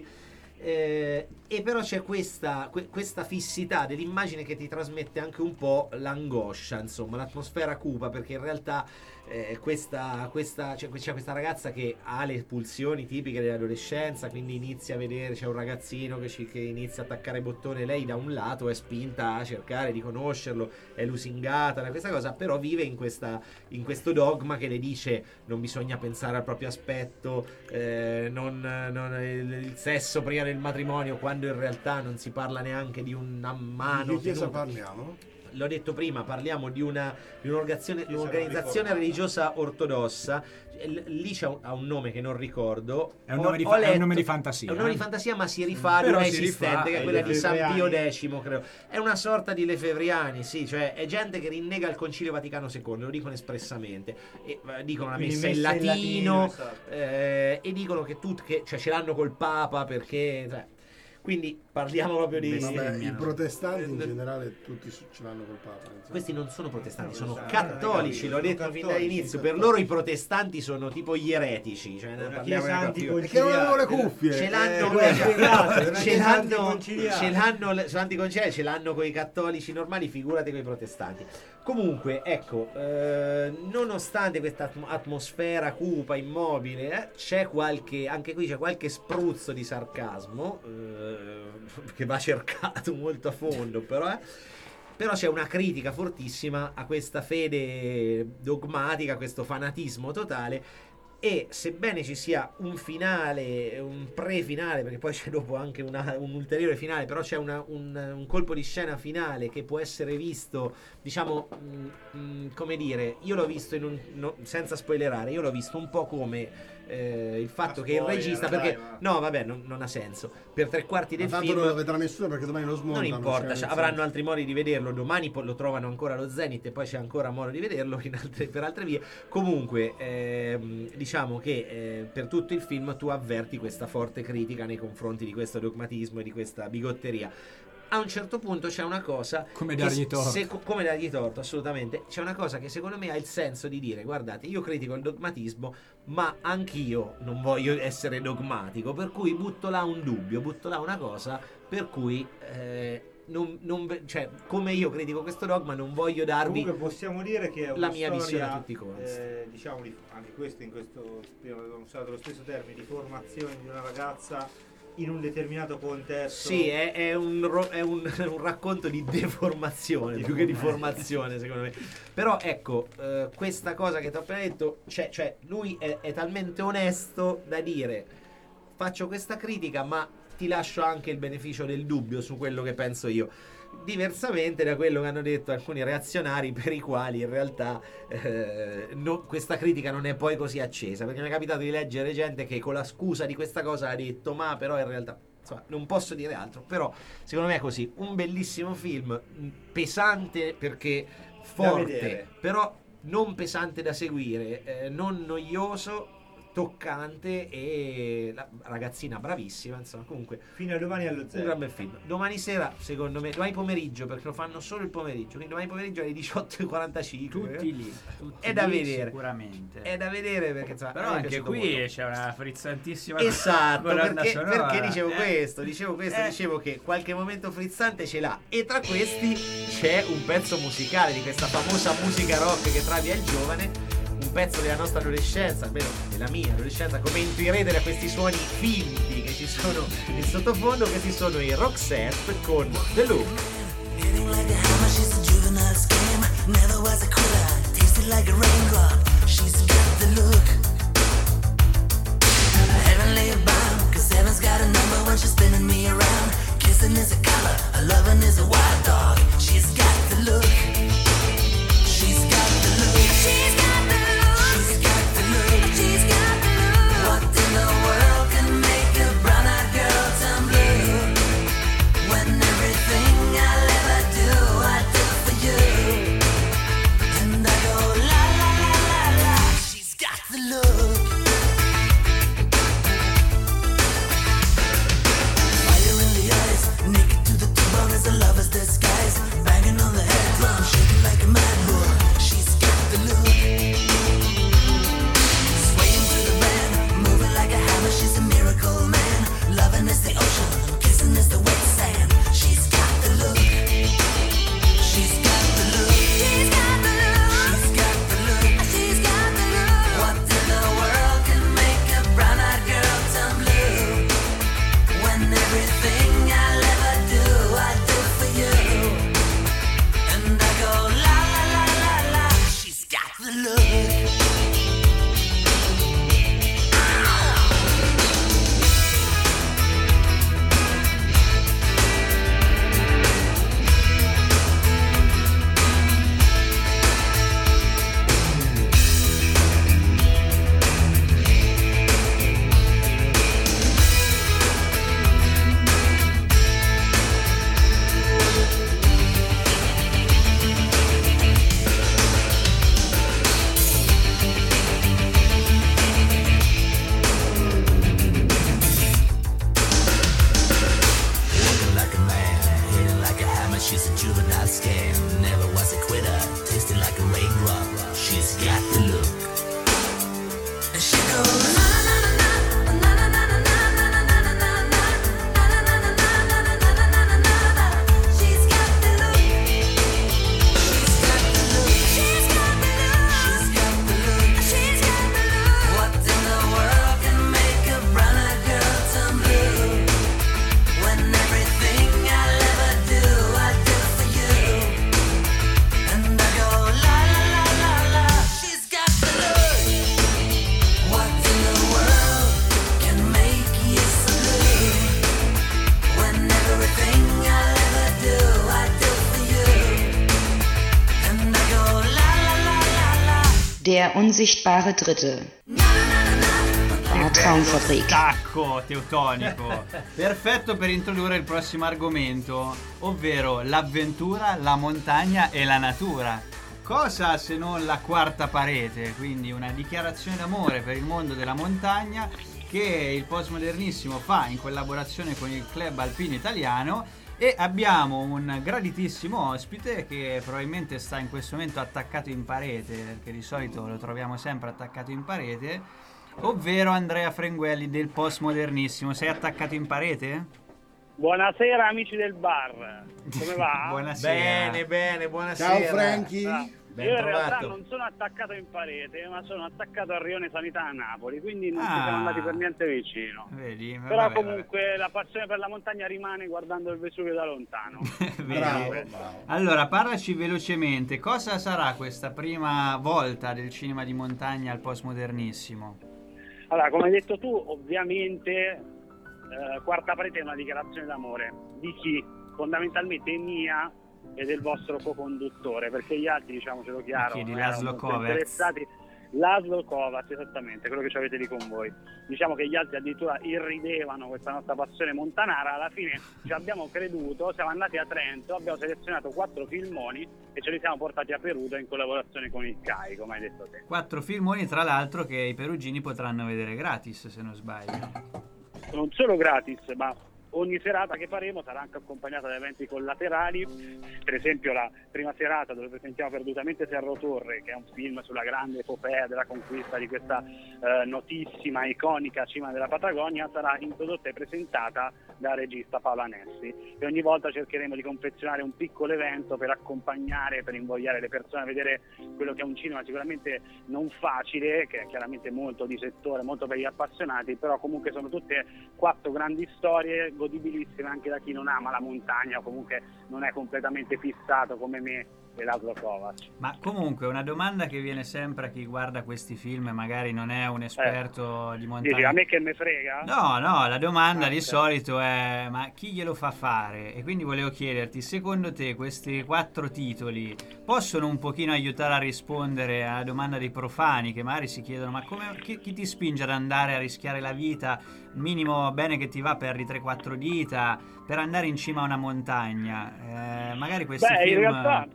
Eh, e però c'è questa, que- questa fissità dell'immagine che ti trasmette anche un po' l'angoscia, insomma, l'atmosfera cupa, perché in realtà eh, questa, questa, c'è, c'è questa ragazza che ha le pulsioni tipiche dell'adolescenza, quindi inizia a vedere, c'è un ragazzino che, ci, che inizia a attaccare bottone, lei da un lato è spinta a cercare di conoscerlo, è lusingata da questa cosa, però vive in, questa, in questo dogma che le dice non bisogna pensare al proprio aspetto, eh, non, non, il, il sesso prima del matrimonio, quando in realtà non si parla neanche di una mano Di che chiesa tenuta. parliamo? L'ho detto prima, parliamo di una di un'organizzazione, Chiesa un'organizzazione riformata. religiosa ortodossa. L- lì c'è un, ha un nome che non ricordo. È un Ho- nome di ho fa- è un letto- nome di fantasia, È un nome eh. di fantasia, ma si rifà ad Però una si esistente, rifà, che è ai quella di San Lefebvriani. Pio X, credo. È una sorta di Lefebvriani, sì, cioè è gente che rinnega il Concilio Vaticano secondo, lo dicono espressamente. E, eh, dicono la Quindi messa in messa in latino, latino, esatto. eh, e dicono che, tut- che cioè, ce l'hanno col Papa perché. Cioè, quindi parliamo proprio di. Vabbè, i protestanti in generale tutti su- ce l'hanno col Papa. insomma. Questi non sono protestanti, sono Ah, cattolici, l'ho sono detto fin cattolici, dall'inizio. sì, Per sì. loro i protestanti sono tipo gli eretici, cioè ne Una parliamo chiesa neanche più. Perché non avevo le cuffie? Ce Eh, l'hanno, lo hai spiegato, è una ce chiesa l'hanno, anticonciliare. ce l'hanno, sono anticonciliari, ce l'hanno con i cattolici normali, figurati con i protestanti. Comunque, ecco, eh, nonostante questa atmo- atmosfera cupa, immobile, eh, c'è qualche, anche qui c'è qualche spruzzo di sarcasmo, eh, che va cercato molto a fondo, però, eh. Però c'è una critica fortissima a questa fede dogmatica, a questo fanatismo totale. E sebbene ci sia un finale, un pre-finale, perché poi c'è dopo anche una, un ulteriore finale, però c'è una, un, un colpo di scena finale che può essere visto, diciamo, mh, mh, come dire, io l'ho visto in un, no, senza spoilerare, io l'ho visto un po' come eh, il fatto che il regista, perché dai, ma- no vabbè non, non ha senso, per tre quarti del Ma tanto film non lo vedrà nessuno perché domani lo smontano. non importa, cioè, cioè, nel avranno senso- altri modi di vederlo, domani po- lo trovano ancora allo Zenith e poi c'è ancora modo di vederlo in altre- per altre vie. Comunque ehm, diciamo che eh, per tutto il film tu avverti questa forte critica nei confronti di questo dogmatismo e di questa bigotteria. A un certo punto c'è una cosa Come che dargli se- torto. se- come dargli torto, assolutamente. C'è una cosa che secondo me ha il senso di dire: guardate, io critico il dogmatismo, ma anch'io non voglio essere dogmatico, per cui butto là un dubbio, butto là una cosa per cui eh, non, non ve- cioè, come io critico questo dogma, non voglio darvi Comunque possiamo dire che è una la mia storia, visione a tutti i costi. eh, diciamo di- anche questo in questo prima avevo usato lo stesso termine di formazione di una ragazza in un determinato contesto. Sì, è, è un, ro- è un- un racconto di deformazione più che di formazione, secondo me. Però ecco, eh, questa cosa che ti ho appena detto, cioè, cioè lui è, è talmente onesto da dire: faccio questa critica, ma ti lascio anche il beneficio del dubbio su quello che penso io. Diversamente da quello che hanno detto alcuni reazionari, per i quali in realtà eh, no- questa critica non è poi così accesa, perché mi è capitato di leggere gente che con la scusa di questa cosa ha detto: ma però in realtà, insomma, non posso dire altro. Però secondo me è così, un bellissimo film, mh, pesante perché forte, vedere. però non pesante da seguire, eh, non noioso, toccante, e la ragazzina bravissima, insomma. Comunque fino a domani allo un zero. gran bel film. Domani sera, secondo me, domani pomeriggio, perché lo fanno solo il pomeriggio, quindi domani pomeriggio alle diciotto e quarantacinque. Tutti lì, tutti è da lì vedere, sicuramente. è da vedere, perché insomma, Però a me è anche piaciuto qui molto. c'è una frizzantissima Esatto, colonna perché, sonora. perché dicevo Eh. questo, dicevo questo, Eh. dicevo che qualche momento frizzante ce l'ha, e tra questi c'è un pezzo musicale di questa famosa musica rock che travia il giovane, un pezzo della nostra adolescenza, almeno della mia adolescenza, come intuirete da questi suoni finti che ci sono in sottofondo. Questi sono i Roxette con The Look. Hitting like a hammer, she's a juvenile scam. Never was a quitter, tasted like a raindrop. She's got the look. Heavenly bound, cause heaven's got a number when she's spinning me around. Kissing is a color, a loving is a wild dog. She's got the look. She's got the look. She's got the look. She's got the look. She's got the look. What in the world can make a brown-eyed girl turn blue? When everything I'll ever do, I do for you. And I go la la la la la. Der unsichtbare Dritte. La Traumfabrik. Tacco teutonico. Perfetto per introdurre il prossimo argomento, ovvero l'avventura, la montagna e la natura. Cosa se non la quarta parete, quindi una dichiarazione d'amore per il mondo della montagna che il Postmodernissimo fa in collaborazione con il Club Alpino Italiano. E abbiamo un graditissimo ospite che probabilmente sta in questo momento attaccato in parete, perché di solito lo troviamo sempre attaccato in parete, ovvero Andrea Frenguelli del Postmodernissimo. Sei attaccato in parete? Buonasera amici del bar, come va? Buonasera. Bene, bene, buonasera. Ciao Franchi. Ah, Ben io in trovato. realtà non sono attaccato in parete, ma sono attaccato al Rione Sanità a Napoli, quindi non ci Ah. siamo andati per niente vicino. Vedi? Però Vabbè, comunque la passione per la montagna rimane guardando il Vesuvio da lontano. Vedi? Bravo, bravo. Allora, parlaci velocemente, cosa sarà questa prima volta del cinema di montagna al Postmodernissimo? Allora, come hai detto tu, ovviamente eh, Quarta Parete è una dichiarazione d'amore. Di chi? Fondamentalmente mia e del vostro co-conduttore, perché gli altri, diciamocelo chiaro, Chi, di non Laszlo erano molto Kovacs? interessati. Laszlo Kovacs, esattamente, quello che ci avete lì con voi. Diciamo che gli altri addirittura irridevano questa nostra passione montanara. Alla fine ci abbiamo creduto, siamo andati a Trento, abbiamo selezionato quattro filmoni e ce li siamo portati a Perugia in collaborazione con il C A I, come hai detto te. Quattro filmoni, tra l'altro, che i perugini potranno vedere gratis, se non sbaglio. Non solo gratis, ma ogni serata che faremo sarà anche accompagnata da eventi collaterali. Per esempio la prima serata dove presentiamo Perdutamente Cerro Torre, che è un film sulla grande epopea della conquista di questa eh, notissima, iconica cima della Patagonia, sarà introdotta e presentata dal regista Paolo Anessi, e ogni volta cercheremo di confezionare un piccolo evento per accompagnare, per invogliare le persone a vedere quello che è un cinema sicuramente non facile, che è chiaramente molto di settore, molto per gli appassionati, però comunque sono tutte quattro grandi storie godibilissime anche da chi non ama la montagna o comunque non è completamente fissato come me e Laszlo Kovacs. Ma comunque una domanda che viene sempre a chi guarda questi film e magari non è un esperto di montagna. Dici, a me che me frega? No, no, la domanda Ah, di ok. solito è ma chi glielo fa fare? E quindi volevo chiederti, secondo te questi quattro titoli possono un pochino aiutare a rispondere alla domanda dei profani che magari si chiedono ma come, chi, chi ti spinge ad andare a rischiare la vita, minimo bene che ti va per i tre quattro dita, per andare in cima a una montagna? Eh, magari questi Beh, film... in realtà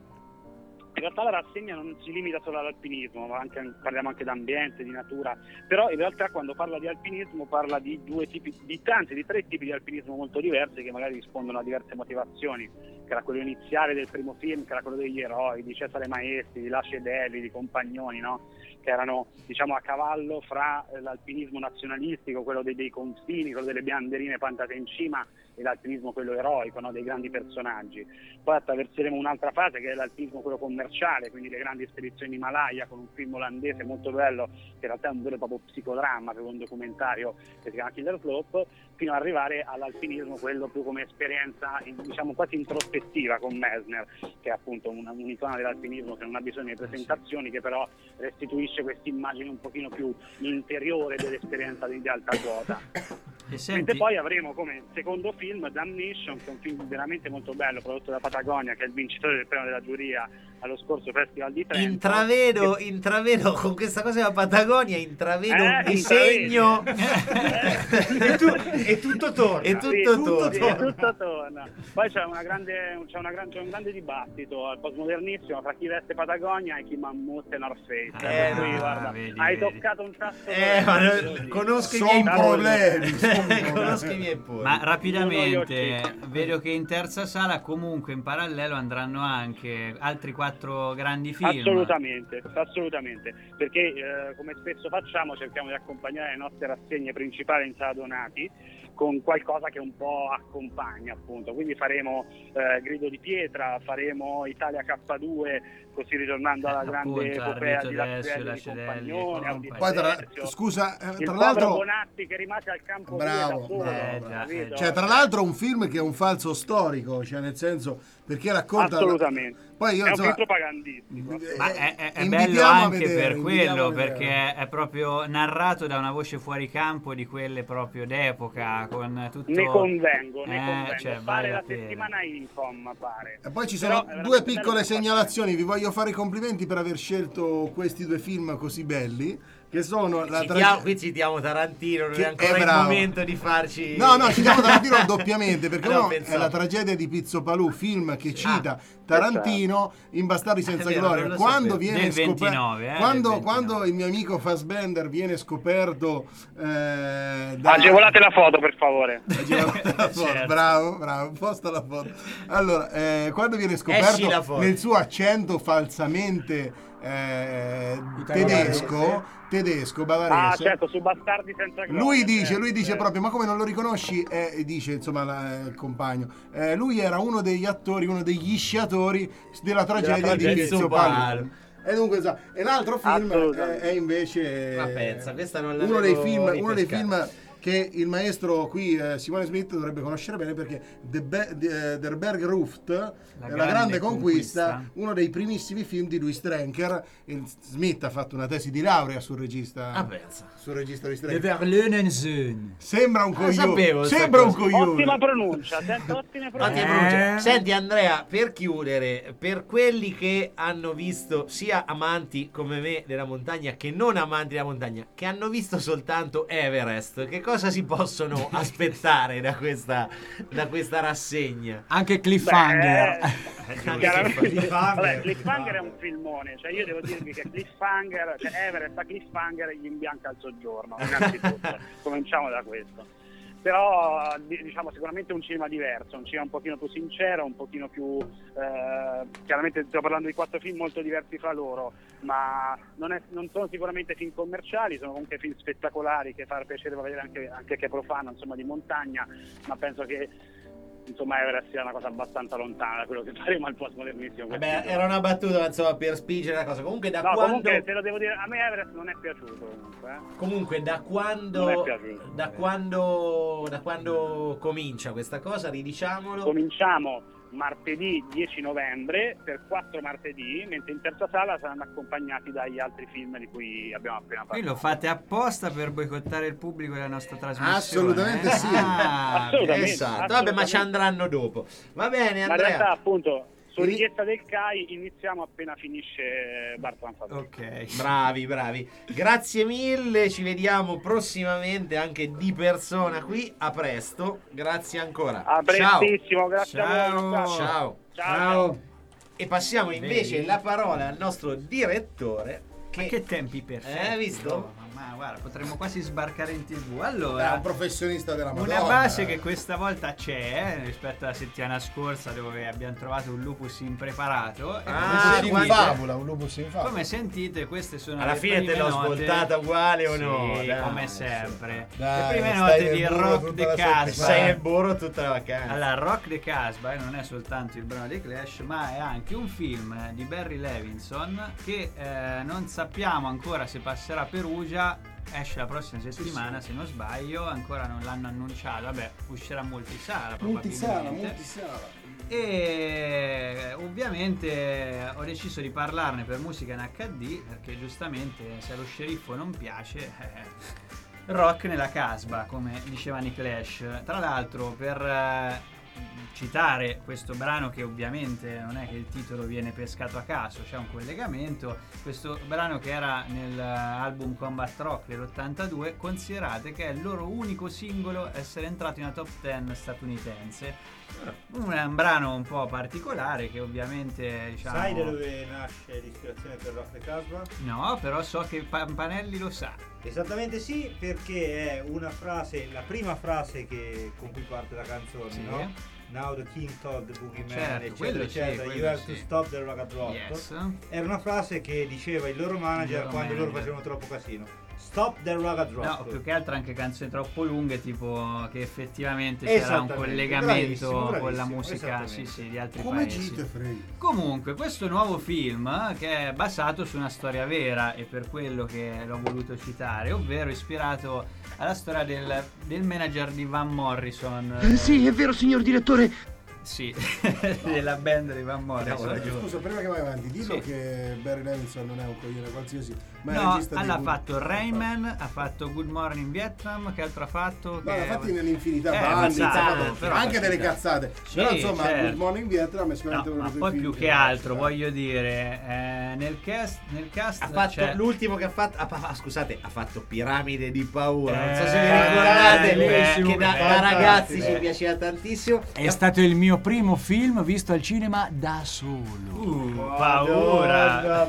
In realtà la rassegna non si limita solo all'alpinismo, ma anche, parliamo anche d'ambiente, di natura, però in realtà quando parla di alpinismo parla di due tipi, di tanti, di tre tipi di alpinismo molto diversi che magari rispondono a diverse motivazioni, che era quello iniziale del primo film, che era quello degli eroi, di Cesare Maestri, di Lasce Delli, di Compagnoni, no? Che erano diciamo a cavallo fra l'alpinismo nazionalistico, quello dei, dei confini, quello delle banderine pantate in cima, e l'alpinismo quello eroico, no? Dei grandi personaggi. Poi attraverseremo un'altra fase che è l'alpinismo quello commerciale, quindi le grandi spedizioni in Himalaya, con un film olandese molto bello che in realtà è un vero e proprio psicodramma, per un documentario che si chiama Killer Slope, fino ad arrivare all'alpinismo quello più come esperienza diciamo quasi introspettiva con Messner, che è appunto una, un'icona dell'alpinismo che non ha bisogno di presentazioni, che però restituisce questa immagine un pochino più interiore dell'esperienza di, di alta quota. E senti... Mentre poi avremo come secondo film Damnation, che è un film veramente molto bello prodotto da Patagonia, che è il vincitore del premio della giuria allo scorso Festival di Trento. Intravedo, intravedo con questa cosa della Patagonia, intravedo Eh, un disegno e, tu, e tutto torna. e tutto Sì, torna. sì, e tutto torna. Poi c'è, una grande, c'è, una gran- c'è un grande dibattito al postmodernissimo tra chi veste Patagonia e chi Mammut e North Face. Eh, Per cui, no, guarda, vedi, hai vedi. toccato un tasto. Eh, ma no, conosco i Sono miei problemi, sono polli. Conosco i miei polli. Ma rapidamente, Uno io vedo che in terza sala comunque in parallelo andranno anche altri quattro grandi film. Assolutamente, assolutamente, perché eh, come spesso facciamo cerchiamo di accompagnare le nostre rassegne principali in sala Donati con qualcosa che un po' accompagna, appunto. Quindi faremo eh, Grido di Pietra, faremo Italia K due, così ritornando alla grande Appunto, epopea Ardito di Desio, Lascidelli, Lascidelli, Compagnoni, Compagnoni. Poi tra, Desio, scusa, eh, il tra povero l'altro Bonatti che rimase al campo Bravo, da solo, bravo, bravo. capito? cioè tra l'altro un film che è un falso storico, cioè nel senso perché racconta Assolutamente. Poi io, è un insomma, film propagandistico. Ma è, è- è Invitiamo bello a anche vedere, per invitiamo quello, a vedere. perché è proprio narrato da una voce fuori campo di quelle proprio d'epoca, con tutto... Ne convengo, ne Eh, convengo. cioè, Pare vale la, la pena. settimana Infom, pare. E poi ci Però sono è veramente due bello piccole che faccia- segnalazioni, vi voglio fare i complimenti per aver scelto questi due film così belli, che sono la Citiamo, tragedia... qui citiamo Tarantino, non Che è ancora è il bravo. momento di farci... No, no, citiamo Tarantino doppiamente, perché No, uno pensavo. è la tragedia di Pizzo Palù, film che cita Tarantino in Bastardi senza È vero, gloria. non lo Quando sapevo. viene Del scoperto, ventinove, eh, quando, del ventinove. quando il mio amico Fassbender viene scoperto, eh, da- Agevolate la foto, per favore. Agevolate la foto, Certo. bravo, bravo, posta la foto. Allora, eh, quando viene Esci la scoperto foto. nel suo accento falsamente eh, tedesco, tedesco, Ah, bavarese. certo, su Bastardi senza gloria. Lui dice, certo, lui dice certo. proprio, ma come non lo riconosci? Eh, dice, insomma, la- il compagno. Eh, lui era uno degli attori, uno degli sciatori della tragedia, tragedia di di Pizzo Palu. Palu. E dunque, sa- e l'altro film è, Assolutamente. è invece Ma pensa, questa non uno dei l'avevo film, uno dei ripescata. film che il maestro qui, eh, Simone Smith, dovrebbe conoscere bene, perché The Be- The- Der Berg Ruft, la, grande la grande conquista, conquista. uno dei primissimi film di Louis Trenker. Il Smith ha fatto una tesi di laurea sul regista, Ah, pensa. sul regista Louis Le Trenker. Verlönensohn. Sembra un Ah, sapevo coglione, sta sembra un cosa. coglione. Ottima pronuncia, sento ottime Ottima pronuncia. pronuncia. Eh. Senti Andrea, per chiudere, per quelli che hanno visto sia amanti come me della montagna che non amanti della montagna, che hanno visto soltanto Everest, che cosa si possono aspettare da questa, da questa rassegna? Anche Cliffhanger. Beh, chiaramente Cliffhanger. vabbè, Cliffhanger è un filmone, cioè io devo dirvi che Cliffhanger, cioè Everest a Cliffhanger gli imbianca il soggiorno, innanzitutto. Cominciamo da questo. Però di- diciamo sicuramente un cinema diverso, un cinema un pochino più sincero, un pochino più eh, chiaramente stiamo parlando di quattro film molto diversi fra loro, ma non, è- non sono sicuramente film commerciali, sono comunque film spettacolari che fa piacere vedere anche, anche che è profano, insomma, di montagna, ma penso che insomma Everest sia una cosa abbastanza lontana da quello che faremo al postmodernissimo. Vabbè, era una battuta, ma, insomma, per spingere la cosa. Comunque da No, quando comunque te lo devo dire, a me Everest non è piaciuto comunque, eh. Comunque da Non è quando piaciuto. da quando da quando comincia questa cosa, ridiciamolo. Cominciamo martedì dieci novembre per quattro martedì, mentre in terza sala saranno accompagnati dagli altri film di cui abbiamo appena Qui parlato. lo fate apposta per boicottare il pubblico della nostra trasmissione. Assolutamente eh? sì. Ah, Assolutamente. Esatto. Vabbè, ma ci andranno dopo. Va bene, Ma in realtà Andrea. appunto su E- richiesta del C A I iniziamo appena finisce Bartman Fabric. Ok. Bravi, bravi. Grazie mille, ci vediamo prossimamente anche di persona qui. A presto. Grazie ancora. A Ciao. prestissimo, grazie a Ciao. voi. un abbraccio. Ciao. Ciao. Ciao. E passiamo invece Vedi? la parola al nostro direttore Ma che, che tempi perfetti. Eh, visto? Oh, ma guarda, potremmo quasi sbarcare in tv. È un Allora, professionista della Madonna. una base che questa volta c'è eh, rispetto alla settimana scorsa dove abbiamo trovato un lupus impreparato. E Ah, come, in quando- favola, un lupus in favola. come sentite, queste sono alla le fine prime te l'ho note. svoltata uguale o Sì, no? Dai, come sì. sempre. Dai, le prime stai note nel di burro Rock tutta the la Casbah. Sei nel burro tutta la vacanza. Allora, Rock the Casbah non è soltanto il brano dei Clash, ma è anche un film di Barry Levinson che eh, non sappiamo ancora se passerà a Perugia. Esce la prossima settimana, se non sbaglio, ancora non l'hanno annunciato. Vabbè, uscirà multisala Multisala, probabilmente. multisala. E ovviamente ho deciso di parlarne per musica in acca di perché giustamente se allo sceriffo non piace eh, rock nella Casbah, come dicevano i Clash. Tra l'altro, per eh, citare questo brano, che ovviamente non è che il titolo viene pescato a caso, c'è un collegamento, questo brano che era nell'album Combat Rock dell'ottantadue, considerate che è il loro unico singolo a essere entrato in una top dieci statunitense. Un, un brano un po' particolare che ovviamente, diciamo, Sai da dove nasce l'ispirazione per Rock the Casbah? no, però so che Pampanelli lo sa. Esattamente sì, perché è una frase, la prima frase che, con cui parte la canzone, Sì. no? Now the King told the Boogeyman, Certo, eccetera, quello sì, eccetera, quello you have sì. to stop the rock and roll. Yes. Era una frase che diceva il loro manager Il loro quando loro manager. facevano troppo casino. Stop the rock and No, roll. più che altro anche canzoni troppo lunghe, tipo che effettivamente c'era un Esattamente, collegamento bravissimo, con la bravissimo, musica, sì, esattamente. sì, di altri Come paesi. gite, Frey? Comunque, questo nuovo film eh, che è basato su una storia vera, e per quello che l'ho voluto citare, ovvero ispirato alla storia del, del manager di Van Morrison. Sì, è vero, signor direttore. Sì, della band di Van Morrison. Scusa, prima che vai avanti, dillo Sì. che Barry Levinson non è un coglione qualsiasi, ma è il No, regista di allora ha Good- fatto Rayman, ha fatto Good Morning Vietnam, che altro ha fatto? No, che... l'ha fatti nell'infinità, Eh, Bandits, abbastanza, ha fatto però anche delle capita. cazzate. Sì, però insomma, certo. Good Morning Vietnam è sicuramente No, uno ma dei poi film più che altro voglio dire eh, nel cast nel cast Ha fatto c'è- l'ultimo che ha fatto. ah, ah, scusate, ha fatto Piramide di paura. Non so se Eh, vi ricordate, bellissimo, che da, da fantastico. ragazzi ci piaceva tantissimo. È stato il mio primo film visto al cinema da solo. Uh, paura.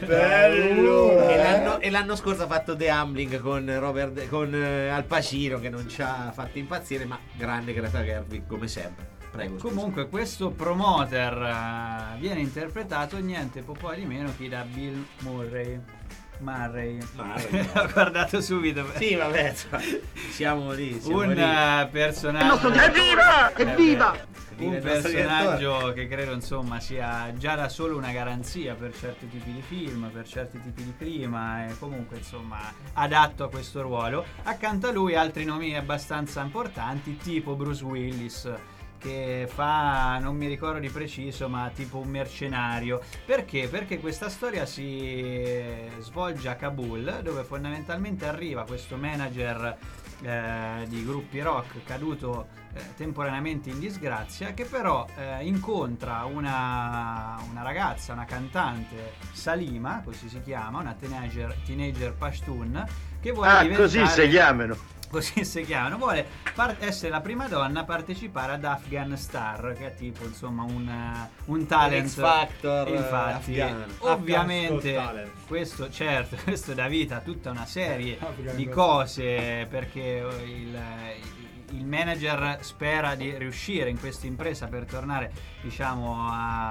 bello. E l'anno, e l'anno scorso ha fatto The Humbling con Robert con eh, Al Pacino, che non ci ha fatto impazzire, ma grande Greta Gerwig come sempre. Prego. scusa. Comunque questo promoter eh, viene interpretato niente po' poi di meno che da Bill Murray. Murray. Murray. Ho guardato subito. Sì, vabbè, insomma, siamo lì. Siamo Un lì. eh, personaggio. Il nostro direttore- Evviva! Eh, Evviva! Un Il nostro personaggio che credo insomma sia già da solo una garanzia per certi tipi di film, per certi tipi di clima e comunque insomma adatto a questo ruolo. Accanto a lui altri nomi abbastanza importanti tipo Bruce Willis, che fa, non mi ricordo di preciso, ma tipo un mercenario. Perché? Perché questa storia si svolge a Kabul, dove fondamentalmente arriva questo manager eh, di gruppi rock caduto eh, temporaneamente in disgrazia, che però eh, incontra una, una ragazza, una cantante, Salima, così si chiama, una teenager, teenager Pashtun, che vuole Ah, diventare... così si chiamano. Così si chiamano, vuole par- essere la prima donna a partecipare ad Afghan Star, che è tipo insomma un, uh, un talent X Factor, infatti afghano. ovviamente Afghan Got Talent. questo certo questo dà vita a tutta una serie Afghan di Got cose, perché il, il manager spera di riuscire in questa impresa per tornare diciamo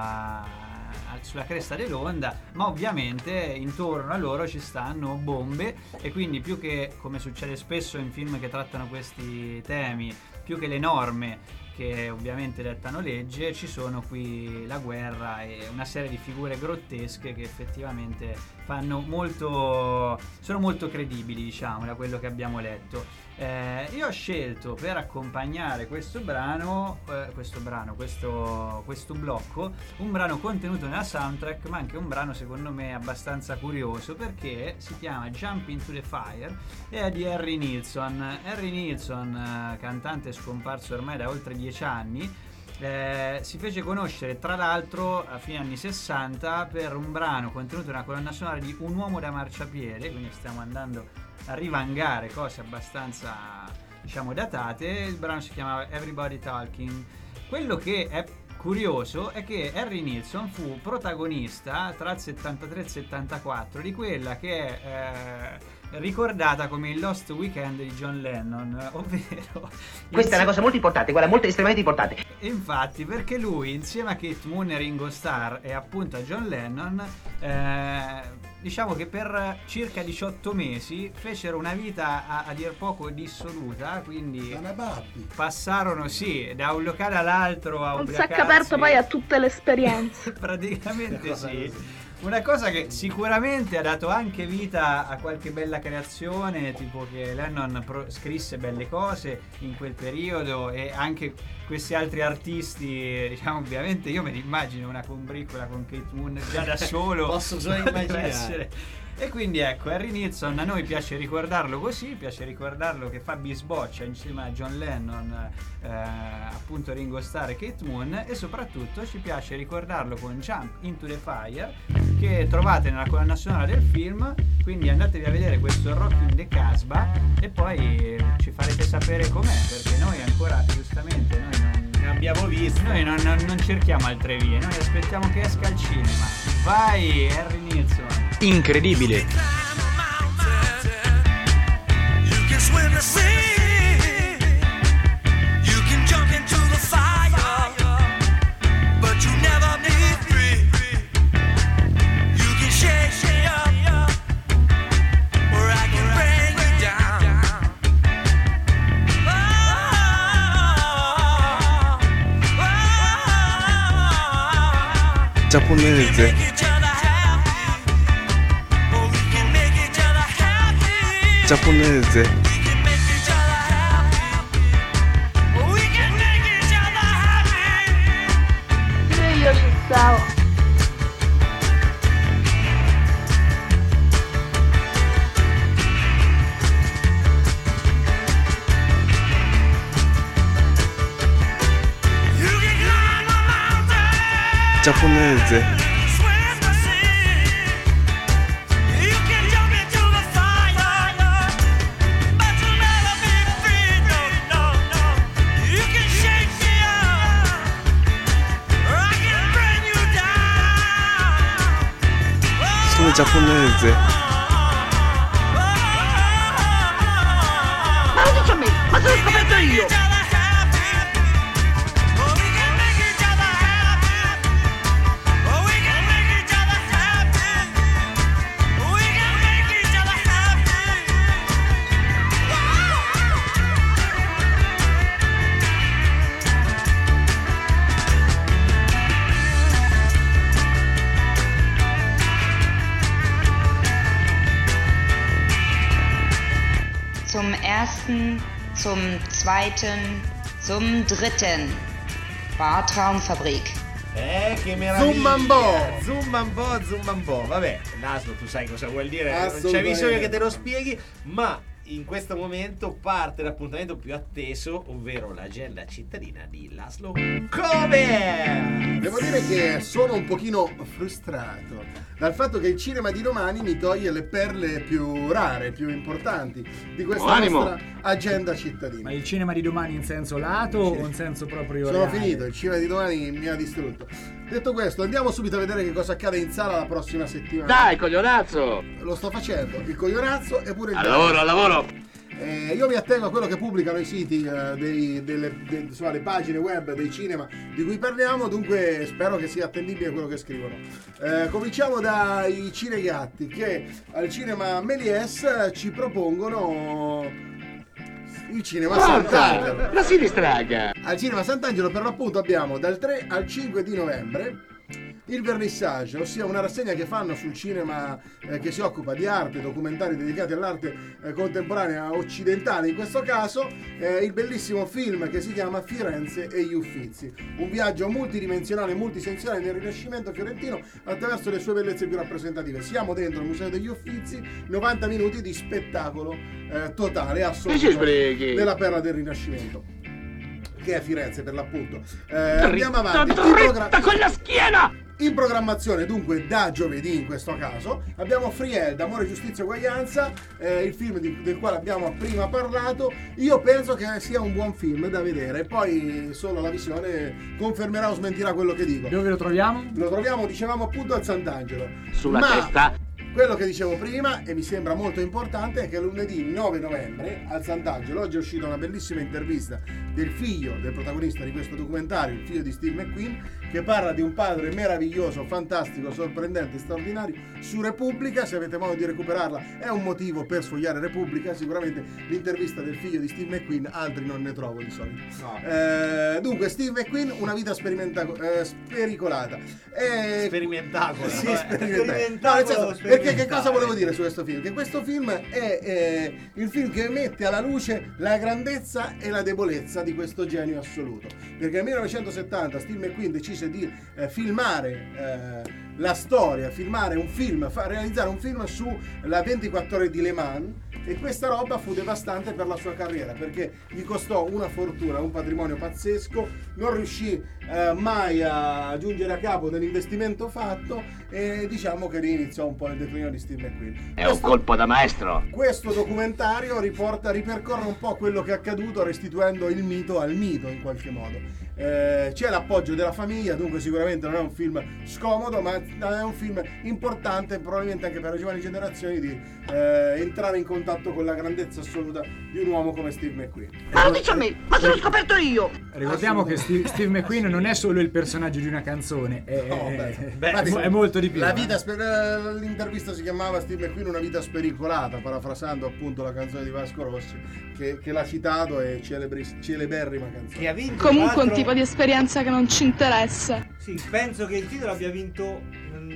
a sulla cresta dell'onda, ma ovviamente intorno a loro ci stanno bombe e quindi più che, come succede spesso in film che trattano questi temi, più che le norme che ovviamente dettano legge, ci sono qui la guerra e una serie di figure grottesche che effettivamente fanno molto, sono molto credibili, diciamo, da quello che abbiamo letto. Eh, io ho scelto per accompagnare questo brano, eh, questo brano, questo, questo blocco, un brano contenuto nella soundtrack, ma anche un brano secondo me abbastanza curioso, perché si chiama Jump Into the Fire e è di Harry Nilsson. Harry Nilsson, eh, cantante scomparso ormai da oltre dieci anni, eh, si fece conoscere tra l'altro a fine anni sessanta per un brano contenuto nella colonna sonora di Un uomo da marciapiede, quindi stiamo andando a rivangare cose abbastanza diciamo datate. Il brano si chiamava Everybody Talking. Quello che è curioso è che Harry Nilsson fu protagonista tra il settantatré e il settantaquattro di quella che è eh, ricordata come il Lost Weekend di John Lennon, ovvero Questa è una cosa molto importante, guarda, molto estremamente importante. infatti, perché lui insieme a Kate Moon e Ringo Starr e appunto a John Lennon eh, diciamo che per circa diciotto mesi fecero una vita a, a dir poco dissoluta, quindi passarono sì da un locale all'altro a Un ubriacarsi. sacco aperto poi a tutte le esperienze. Praticamente sì. Una cosa che sicuramente ha dato anche vita a qualche bella creazione, tipo che Lennon pro- scrisse belle cose in quel periodo e anche questi altri artisti, diciamo, ovviamente io me ne immagino una combriccola con Kate Moon già da solo. Posso solo potrebbe immaginare. essere. E quindi ecco, Harry Nilsson a noi piace ricordarlo così, piace ricordarlo che fa bisboccia insieme a John Lennon, eh, appunto Ringo Starr e Kate Moon, e soprattutto ci piace ricordarlo con Jump Into the Fire, che trovate nella colonna sonora del film, quindi andatevi a vedere questo Rock in the Casbah e poi ci farete sapere com'è, perché noi ancora giustamente noi non ne abbiamo visto, noi non, non, non cerchiamo altre vie, noi aspettiamo che esca al cinema. Vai Harry Nilsson. Incredibile. You can swim the sea, you can jump into the fire, but you never be free. You can shake, shake up, or I can bring you down. Oh, oh, oh. Giapponese. Giapponese. Ciao. Giapponese. Sono giapponese. Ma lo dici a me, ma se l'ho scoperto io! Zum ersten, zum zweiten, zum dritten. Bartraumfabrik. Eh, che meraviglia! Zumba un po'! Zumba un po', zumba un po'. Vabbè, Laszlo, tu sai cosa vuol dire, non c'è Assolutamente. bisogno che te lo spieghi, ma in questo momento parte l'appuntamento più atteso, ovvero l'agenda cittadina di Laszlo Come! Devo dire che sono un pochino frustrato dal fatto che il cinema di domani mi toglie le perle più rare, più importanti di questa Buonanimo. nostra agenda cittadina. Ma il cinema di domani in senso lato o in senso proprio Sono reale? finito, il cinema di domani mi ha distrutto. Detto questo, andiamo subito a vedere che cosa accade in sala la prossima settimana. Dai, coglionazzo! Lo sto facendo, il coglionazzo e pure il Al lavoro, al lavoro! Eh, io mi attengo a quello che pubblicano i siti, eh, dei, delle, de- insomma, le pagine web dei cinema di cui parliamo, dunque spero che sia attendibile quello che scrivono. Eh, cominciamo dai Cinegatti che al cinema Méliès ci propongono il cinema Sant'Angelo. Ma si distraga! Al cinema Sant'Angelo per l'appunto abbiamo dal tre al cinque di novembre il vernissage, ossia una rassegna che fanno sul cinema eh, che si occupa di arte, documentari dedicati all'arte eh, contemporanea occidentale, in questo caso eh, il bellissimo film che si chiama Firenze e gli Uffizi, un viaggio multidimensionale e multisensuale nel Rinascimento fiorentino attraverso le sue bellezze più rappresentative. Siamo dentro il Museo degli Uffizi, novanta minuti di spettacolo eh, totale, assoluto, Che ci sbrighi? della perla del Rinascimento, che è Firenze per l'appunto. Eh, andiamo avanti. In Dritta progra- con la schiena! In programmazione, dunque, da giovedì in questo caso, abbiamo Friel, d'Amore, Giustizia e Uguaglianza, eh, il film di- del quale abbiamo prima parlato. Io penso che sia un buon film da vedere, poi solo la visione confermerà o smentirà quello che dico. Dove lo troviamo? Lo troviamo, dicevamo appunto, al Sant'Angelo. Sulla Ma testa? quello che dicevo prima, e mi sembra molto importante, è che lunedì nove novembre al Sant'Angelo, oggi è uscita una bellissima intervista del figlio del protagonista di questo documentario, il figlio di Steve McQueen, che parla di un padre meraviglioso, fantastico, sorprendente, straordinario, su Repubblica. Se avete modo di recuperarla è un motivo per sfogliare Repubblica, sicuramente l'intervista del figlio di Steve McQueen, altri non ne trovo di solito. No. Eh, dunque, Steve McQueen, una vita sperimenta- eh, spericolata. E... Sperimentacolo. Sì, Vabbè. sperimentacolo. No, nel senso, perché che cosa volevo dire su questo film? Che questo film è eh, il film che mette alla luce la grandezza e la debolezza di questo genio assoluto. Perché nel millenovecentosettanta Steve McQueen decise di eh, filmare eh, la storia, filmare un film, fa, realizzare un film sulla ventiquattro ore di Le Mans, e questa roba fu devastante per la sua carriera perché gli costò una fortuna, un patrimonio pazzesco, non riuscì eh, mai a giungere a capo dell'investimento fatto, e diciamo che lì iniziò un po' il declino di Steve McQueen. È un colpo da maestro! Questo documentario riporta, ripercorre un po' quello che è accaduto, restituendo il mito al mito in qualche modo. Eh, c'è l'appoggio della famiglia, dunque sicuramente non è un film scomodo, ma è un film importante, probabilmente anche per le giovani generazioni, di eh, entrare in contatto con la grandezza assoluta di un uomo come Steve McQueen. Ma lo dici a me, ma se l'ho scoperto io! Ricordiamo che Steve, Steve McQueen non è solo il personaggio di una canzone, è, No, è- beh, beh, infatti, è molto di più. La eh. vita sper- eh, l'intervista si chiamava Steve McQueen una vita spericolata, parafrasando appunto la canzone di Vasco Rossi, che, che l'ha citato, è celebri- celeberrima canzone. Che ha vinto Comunque un quattro- tipo di esperienza che non ci interessa. Sì, penso che il titolo abbia vinto mm,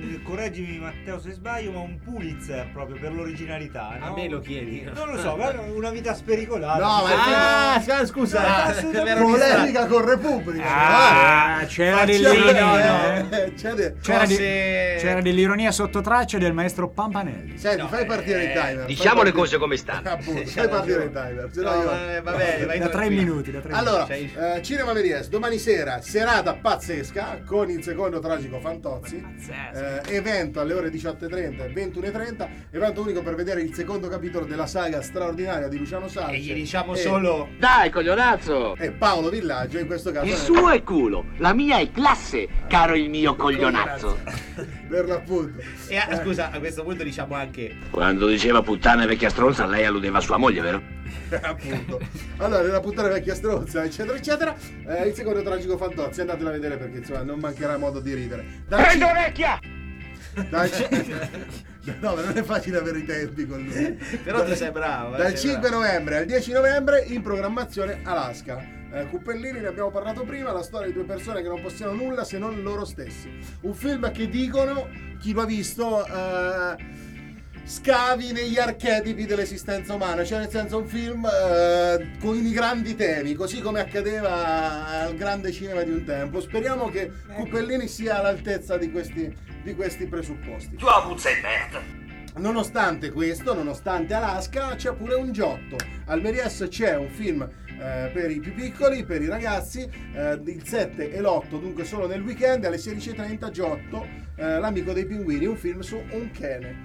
eh, correggimi Matteo se sbaglio, ma un Pulitzer proprio per l'originalità, no? A me lo chiedi? Non lo so, guarda, Una vita spericolata. No, ma Ah, scusa, scusa. Ah, mi ero polemica con Repubblica. Ah, c'era dell'ironia. Eh, c'è de- C'era, di- Cose- c'era dell'ironia sotto traccia del maestro Pampanelli. Senti, fai partire il timer. fai Diciamo le partire- cose come stanno. Appunto, fai partire il timer. se no No, io- va- va bene, vai Da tre tranquillo. minuti, da tre Allora, Sei- eh, Cinema Méliès, domani sera, serata pazzesca con il secondo tragico Fantozzi. Eh, evento alle ore diciotto e trenta e ventuno e trenta. Evento unico per vedere il secondo capitolo della saga straordinaria di Luciano Salce. E gli diciamo e- solo. Dai, coglionazzo! E Paolo Villaggio, in questo caso. Il suo è culo, la mia è classe, caro il mio coglionazzo. Per l'appunto. E ah, scusa, a questo punto diciamo anche. Quando diceva puttana e vecchia stronza, lei alludeva a sua moglie, vero? Appunto. Allora, nella puttana vecchia stronza, eccetera, eccetera. Eh, il secondo tragico Fantozzi, andatelo a vedere perché insomma non mancherà modo di ridere. Dal Prendo ci- vecchia! dal ci- No, ma non è facile avere i tempi con lui. Però tu sei bravo. eh, Dal sei cinque bravo. novembre al dieci novembre in programmazione Alaska. Eh, Cuppellini, ne abbiamo parlato prima, la storia di due persone che non possiedono nulla se non loro stessi. Un film che dicono, chi lo ha visto, eh, scavi negli archetipi dell'esistenza umana, cioè nel senso un film eh, con i grandi temi, così come accadeva al grande cinema di un tempo. Speriamo che Cuppellini sia all'altezza di questi, di questi presupposti. Tua puzza in merda! Nonostante questo, nonostante Alaska, c'è pure un giotto. Al Méliès c'è un film eh, per i più piccoli, per i ragazzi, eh, il sette e l'otto, dunque solo nel weekend, alle sedici e trenta Giotto, eh, L'amico dei pinguini, un film su un cane.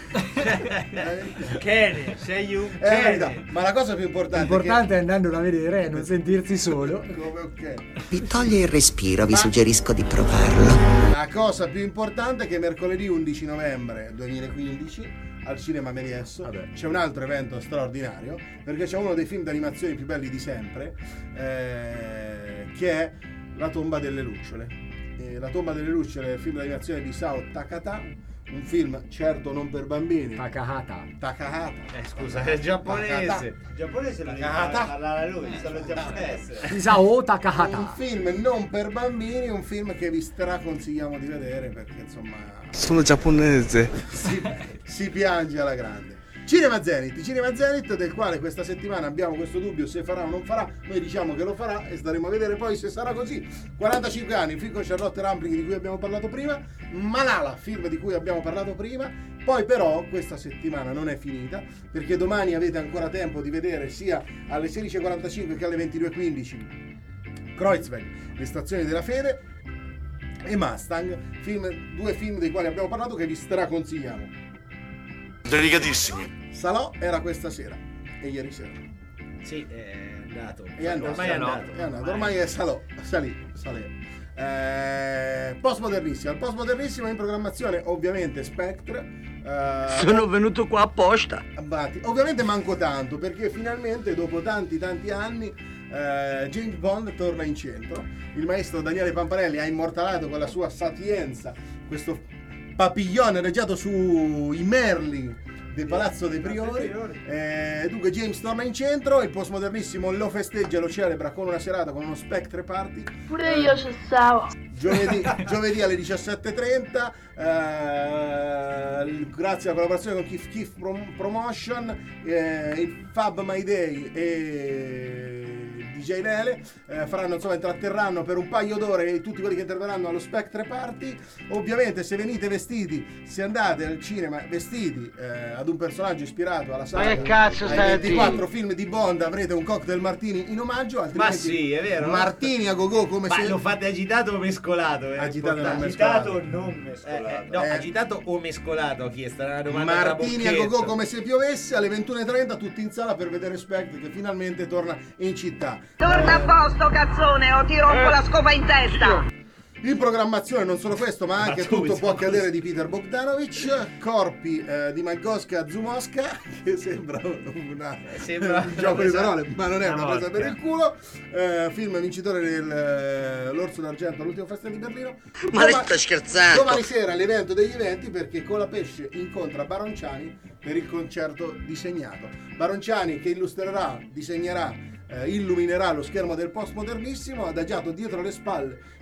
Kene, sei un È la verità. Ma la cosa più importante, L'importante è andandolo a vedere e non sentirsi solo. è che, come un cane. Mi toglie il respiro, vi suggerisco di provarlo. La cosa più importante è che mercoledì undici novembre duemilaquindici al Cinema Méliès c'è un altro evento straordinario, perché c'è uno dei film d'animazione più belli di sempre, eh, che è La tomba delle lucciole. Eh, La tomba delle lucciole è il film d'animazione di Sao Takahata, un film certo non per bambini. Takahata. Takahata. Eh, scusa, è giapponese. Il giapponese lo devi Takahata. parlare a lui, sta in giapponese. Isao Un Takahata. film non per bambini, un film che vi straconsigliamo di vedere perché insomma Sono giapponese. si, si piange alla grande. Cinema Zenith, Cinema Zenith del quale questa settimana abbiamo questo dubbio se farà o non farà. Noi diciamo che lo farà e staremo a vedere poi se sarà così. quarantacinque anni, film con Charlotte Rampling di cui abbiamo parlato prima, Malala, film di cui abbiamo parlato prima. Poi però questa settimana non è finita, perché domani avete ancora tempo di vedere sia alle sedici e quarantacinque che alle ventidue e quindici Kreuzberg, Le stazioni della fede e Mustang, film, due film dei quali abbiamo parlato che vi straconsigliamo. Delicatissimi. Salò era questa sera e ieri sera. Sì, è andato. È andato, Ormai è andato. È andato. Ormai è Salò. Salì. Salè. Eh, postmodernissimo. Il postmodernissimo è in programmazione ovviamente Spectre. Eh, Sono venuto qua apposta. Batti. Ovviamente manco tanto perché finalmente dopo tanti tanti anni eh, James Bond torna in centro. Il maestro Daniele Pampanelli ha immortalato con la sua sapienza questo papillon reggiato sui merli del Palazzo dei Priori. Eh, dunque James torna in centro, il postmodernissimo lo festeggia, lo celebra con una serata, con uno Spectre Party. Pure io ci stavo. Giovedì, giovedì alle diciassette e trenta, eh, grazie alla collaborazione con Kif Kif Prom- Promotion, eh, il Fab My Day e D J Lele eh, faranno, insomma, intratterranno per un paio d'ore tutti quelli che interverranno allo Spectre Party. Ovviamente se venite vestiti, se andate al cinema vestiti eh, ad un personaggio ispirato alla saga, che cazzo ai stai a ventiquattro dire? film di Bond, avrete un cocktail martini in omaggio, altrimenti Ma sì, è vero. martini a go-go come Ma se lo fate agitato o mescolato? Eh? Agitato e non Agitato mescolato. non mescolato. Eh, eh, no, Eh. agitato o mescolato? Ho chiesto, era una domanda Martini a trabocchetto. go-go come se piovesse, alle ventuno e trenta tutti in sala per vedere Spectre che finalmente torna in città. Torna a posto, cazzone, o ti rompo la scopa in testa! In programmazione non solo questo, ma anche Ma tu tutto mi può scusi. accadere di Peter Bogdanovich, corpi eh, di Magoska Zumosca, che sembra una, Sembra un gioco di parole, ma non è una una presa vodka. per il culo. Eh, film vincitore dell'Orso d'Argento all'ultimo Festival di Berlino. Ma lei Doma- sta scherzando? Domani sera l'evento degli eventi, perché Colapesce incontra Baronciani per il concerto disegnato. Baronciani che illustrerà, disegnerà, eh, illuminerà lo schermo del postmodernissimo, adagiato dietro le spalle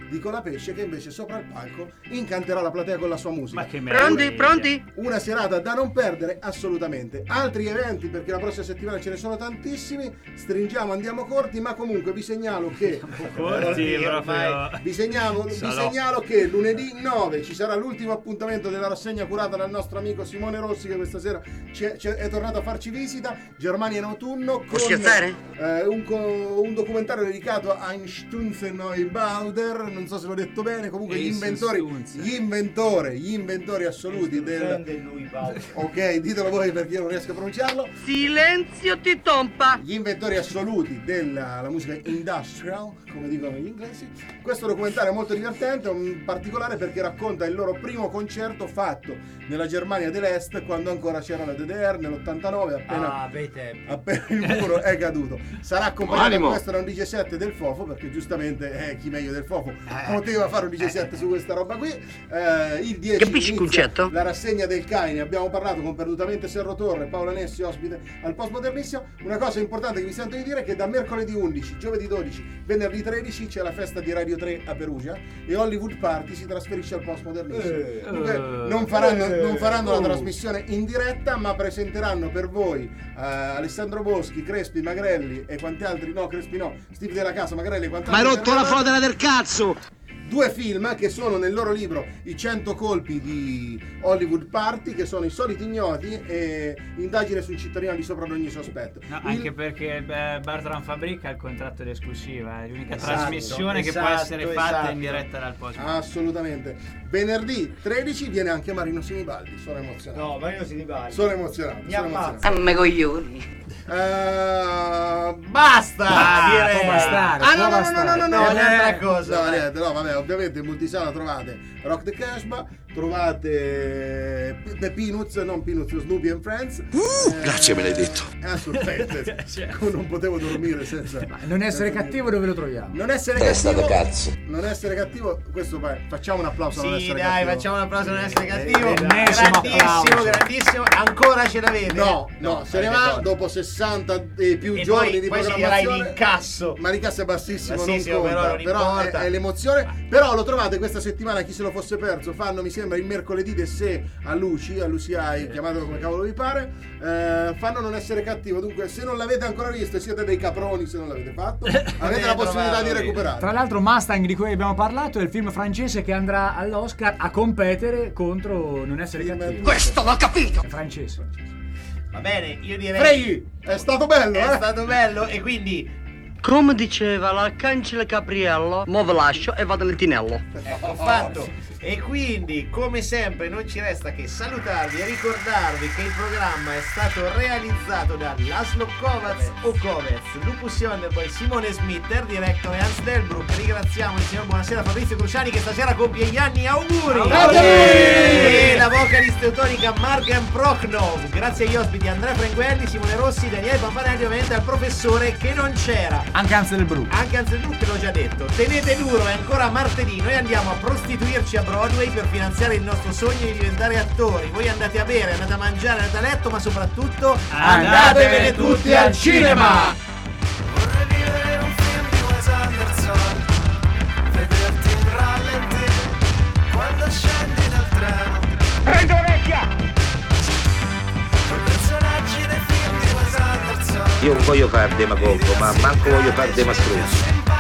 di Colapesce, che invece sopra il palco incanterà la platea con la sua musica. Ma che Pronti, pronti? Una serata da non perdere assolutamente. Altri eventi, perché la prossima settimana ce ne sono tantissimi, stringiamo, andiamo corti, ma comunque vi segnalo che Corti, eh, proprio. vi segnalo, vi Salò. segnalo che lunedì nove ci sarà l'ultimo appuntamento della rassegna curata dal nostro amico Simone Rossi, che questa sera ci è, ci è- è tornato a farci visita. Germania in autunno con scherzare? eh, un, co- un documentario dedicato a Einstürzen Neubauder, non so se l'ho detto bene, comunque gli inventori, gli inventori, gli inventori assoluti del... Ok, ditelo voi perché io non riesco a pronunciarlo. Silenzio ti tompa. Gli inventori assoluti della la musica industrial, come dicono gli inglesi. Questo documentario è molto divertente, in particolare perché racconta il loro primo concerto fatto nella Germania dell'Est, quando ancora c'era la D D R, nell'ottantanove, appena, Ah, bei tempi. appena il muro è caduto. Sarà accompagnato Animo. questo da un D J set del Fofo, perché giustamente eh, chi meglio del Fofo poteva fare un D J set su questa roba qui. Eh, il dieci Capisci il inizia concetto? la rassegna del Caine, abbiamo parlato con Perdutamente Serro Torre, Paola Nessi ospite al Postmodernissimo. Una cosa importante che vi sento di dire è che da mercoledì undici, giovedì dodici, venerdì tredici c'è la festa di Radio tre a Perugia e Hollywood Party si trasferisce al Postmodernissimo. Eh, Dunque, eh, non faranno, eh, non faranno oh. la trasmissione in diretta, ma presenteranno per voi eh, Alessandro Boschi, Crespi, Magrelli e quanti altri, no Crespi no, Steve della Casa, Magrelli e quanti Ma hai altri. rotto la fodera del cazzo! Due film che sono nel loro libro I cento colpi di Hollywood Party, che sono I soliti ignoti e Indagine sul cittadino di sopra ad ogni sospetto. No, Il- anche perché eh, Bartram Fabric ha il contratto di esclusiva, è l'unica Esatto, trasmissione che può esatto, essere fatta esatto. in diretta dal posto. Assolutamente. Venerdì tredici viene anche Marino Sinibaldi, sono emozionato. No, Marino Sinibaldi. Sono emozionato. Mi sono ammazza. emozionato. Amme coglioni. Eh, Basta! Ah, direi. può bastare, Ah, può no, no, no, bastare. no, no, no, Eh, un'altra cosa. No, niente, no, vabbè, ovviamente in multisala trovate Rock the Casbah, trovate The Peanuts, non Peanuts, Snoopy and Friends. Eh, grazie, me l'hai detto. Assolutamente. Non potevo dormire senza. Non essere cattivo dove lo troviamo? Non essere Testa cattivo. da cazzo. Non essere cattivo, questo vai, facciamo un applauso a non Sì, essere dai, cattivo. facciamo un applauso a non essere cattivo. Ennesimo Grandissimo, applauso. grandissimo. Ancora ce l'avete? No, no, se ne va dopo sessanta e più E giorni poi- di poi ci programmazione. dirai l'incasso. Ma l'incasso è bassissimo, Bassissimo, non conta, però non però è, importa. è l'emozione. Però lo trovate questa settimana, chi se lo fosse perso, fanno mi sembra il mercoledì de sé a Luci, a Luciai, chiamatelo come cavolo vi pare. Eh, fanno non essere cattivo, dunque se non l'avete ancora visto e siete dei caproni se non l'avete fatto, avete la possibilità di recuperare. Tra l'altro Mustang di cui abbiamo parlato è il film francese che andrà all'Oscar a competere contro Non essere cattivo. Questo l'ho capito! È francese. Va bene, io direi. Freghi! È stato bello, È eh? stato bello e quindi Come diceva l'arcangelo Gabriello, mo ve lascio e vado nel tinello. ecco fatto. E quindi, come sempre, non ci resta che salutarvi e ricordarvi che il programma è stato realizzato da Laszlo Kovacs o Kovacs, Lupus Yonderboy, Simone Smitter, direttore Hans Delbruck. Ringraziamo il signor Buonasera Fabrizio Cruciani che stasera compie gli anni. Auguri! Auguri! E la vocalist teutonica Margan Proknov. Grazie agli ospiti Andrea Frenguelli, Simone Rossi, Daniele Pampanelli, ovviamente al professore che non c'era. Anche Ansel Brook. Anche Anselbrook l'ho già detto. Tenete duro, è ancora martedì. Noi andiamo a prostituirci a Broadway per finanziare il nostro sogno di diventare attori. Voi andate a bere, andate a mangiare, andate a letto, ma soprattutto andatevene tutti al cinema! Vorrei vivere un film di Wes Anderson, vederti in rallenti quando scendi dal treno. Prendo vecchia! Con personaggi dei film di Wes Anderson. Io non voglio fare demagogo, ma manco voglio fare demastruzzo.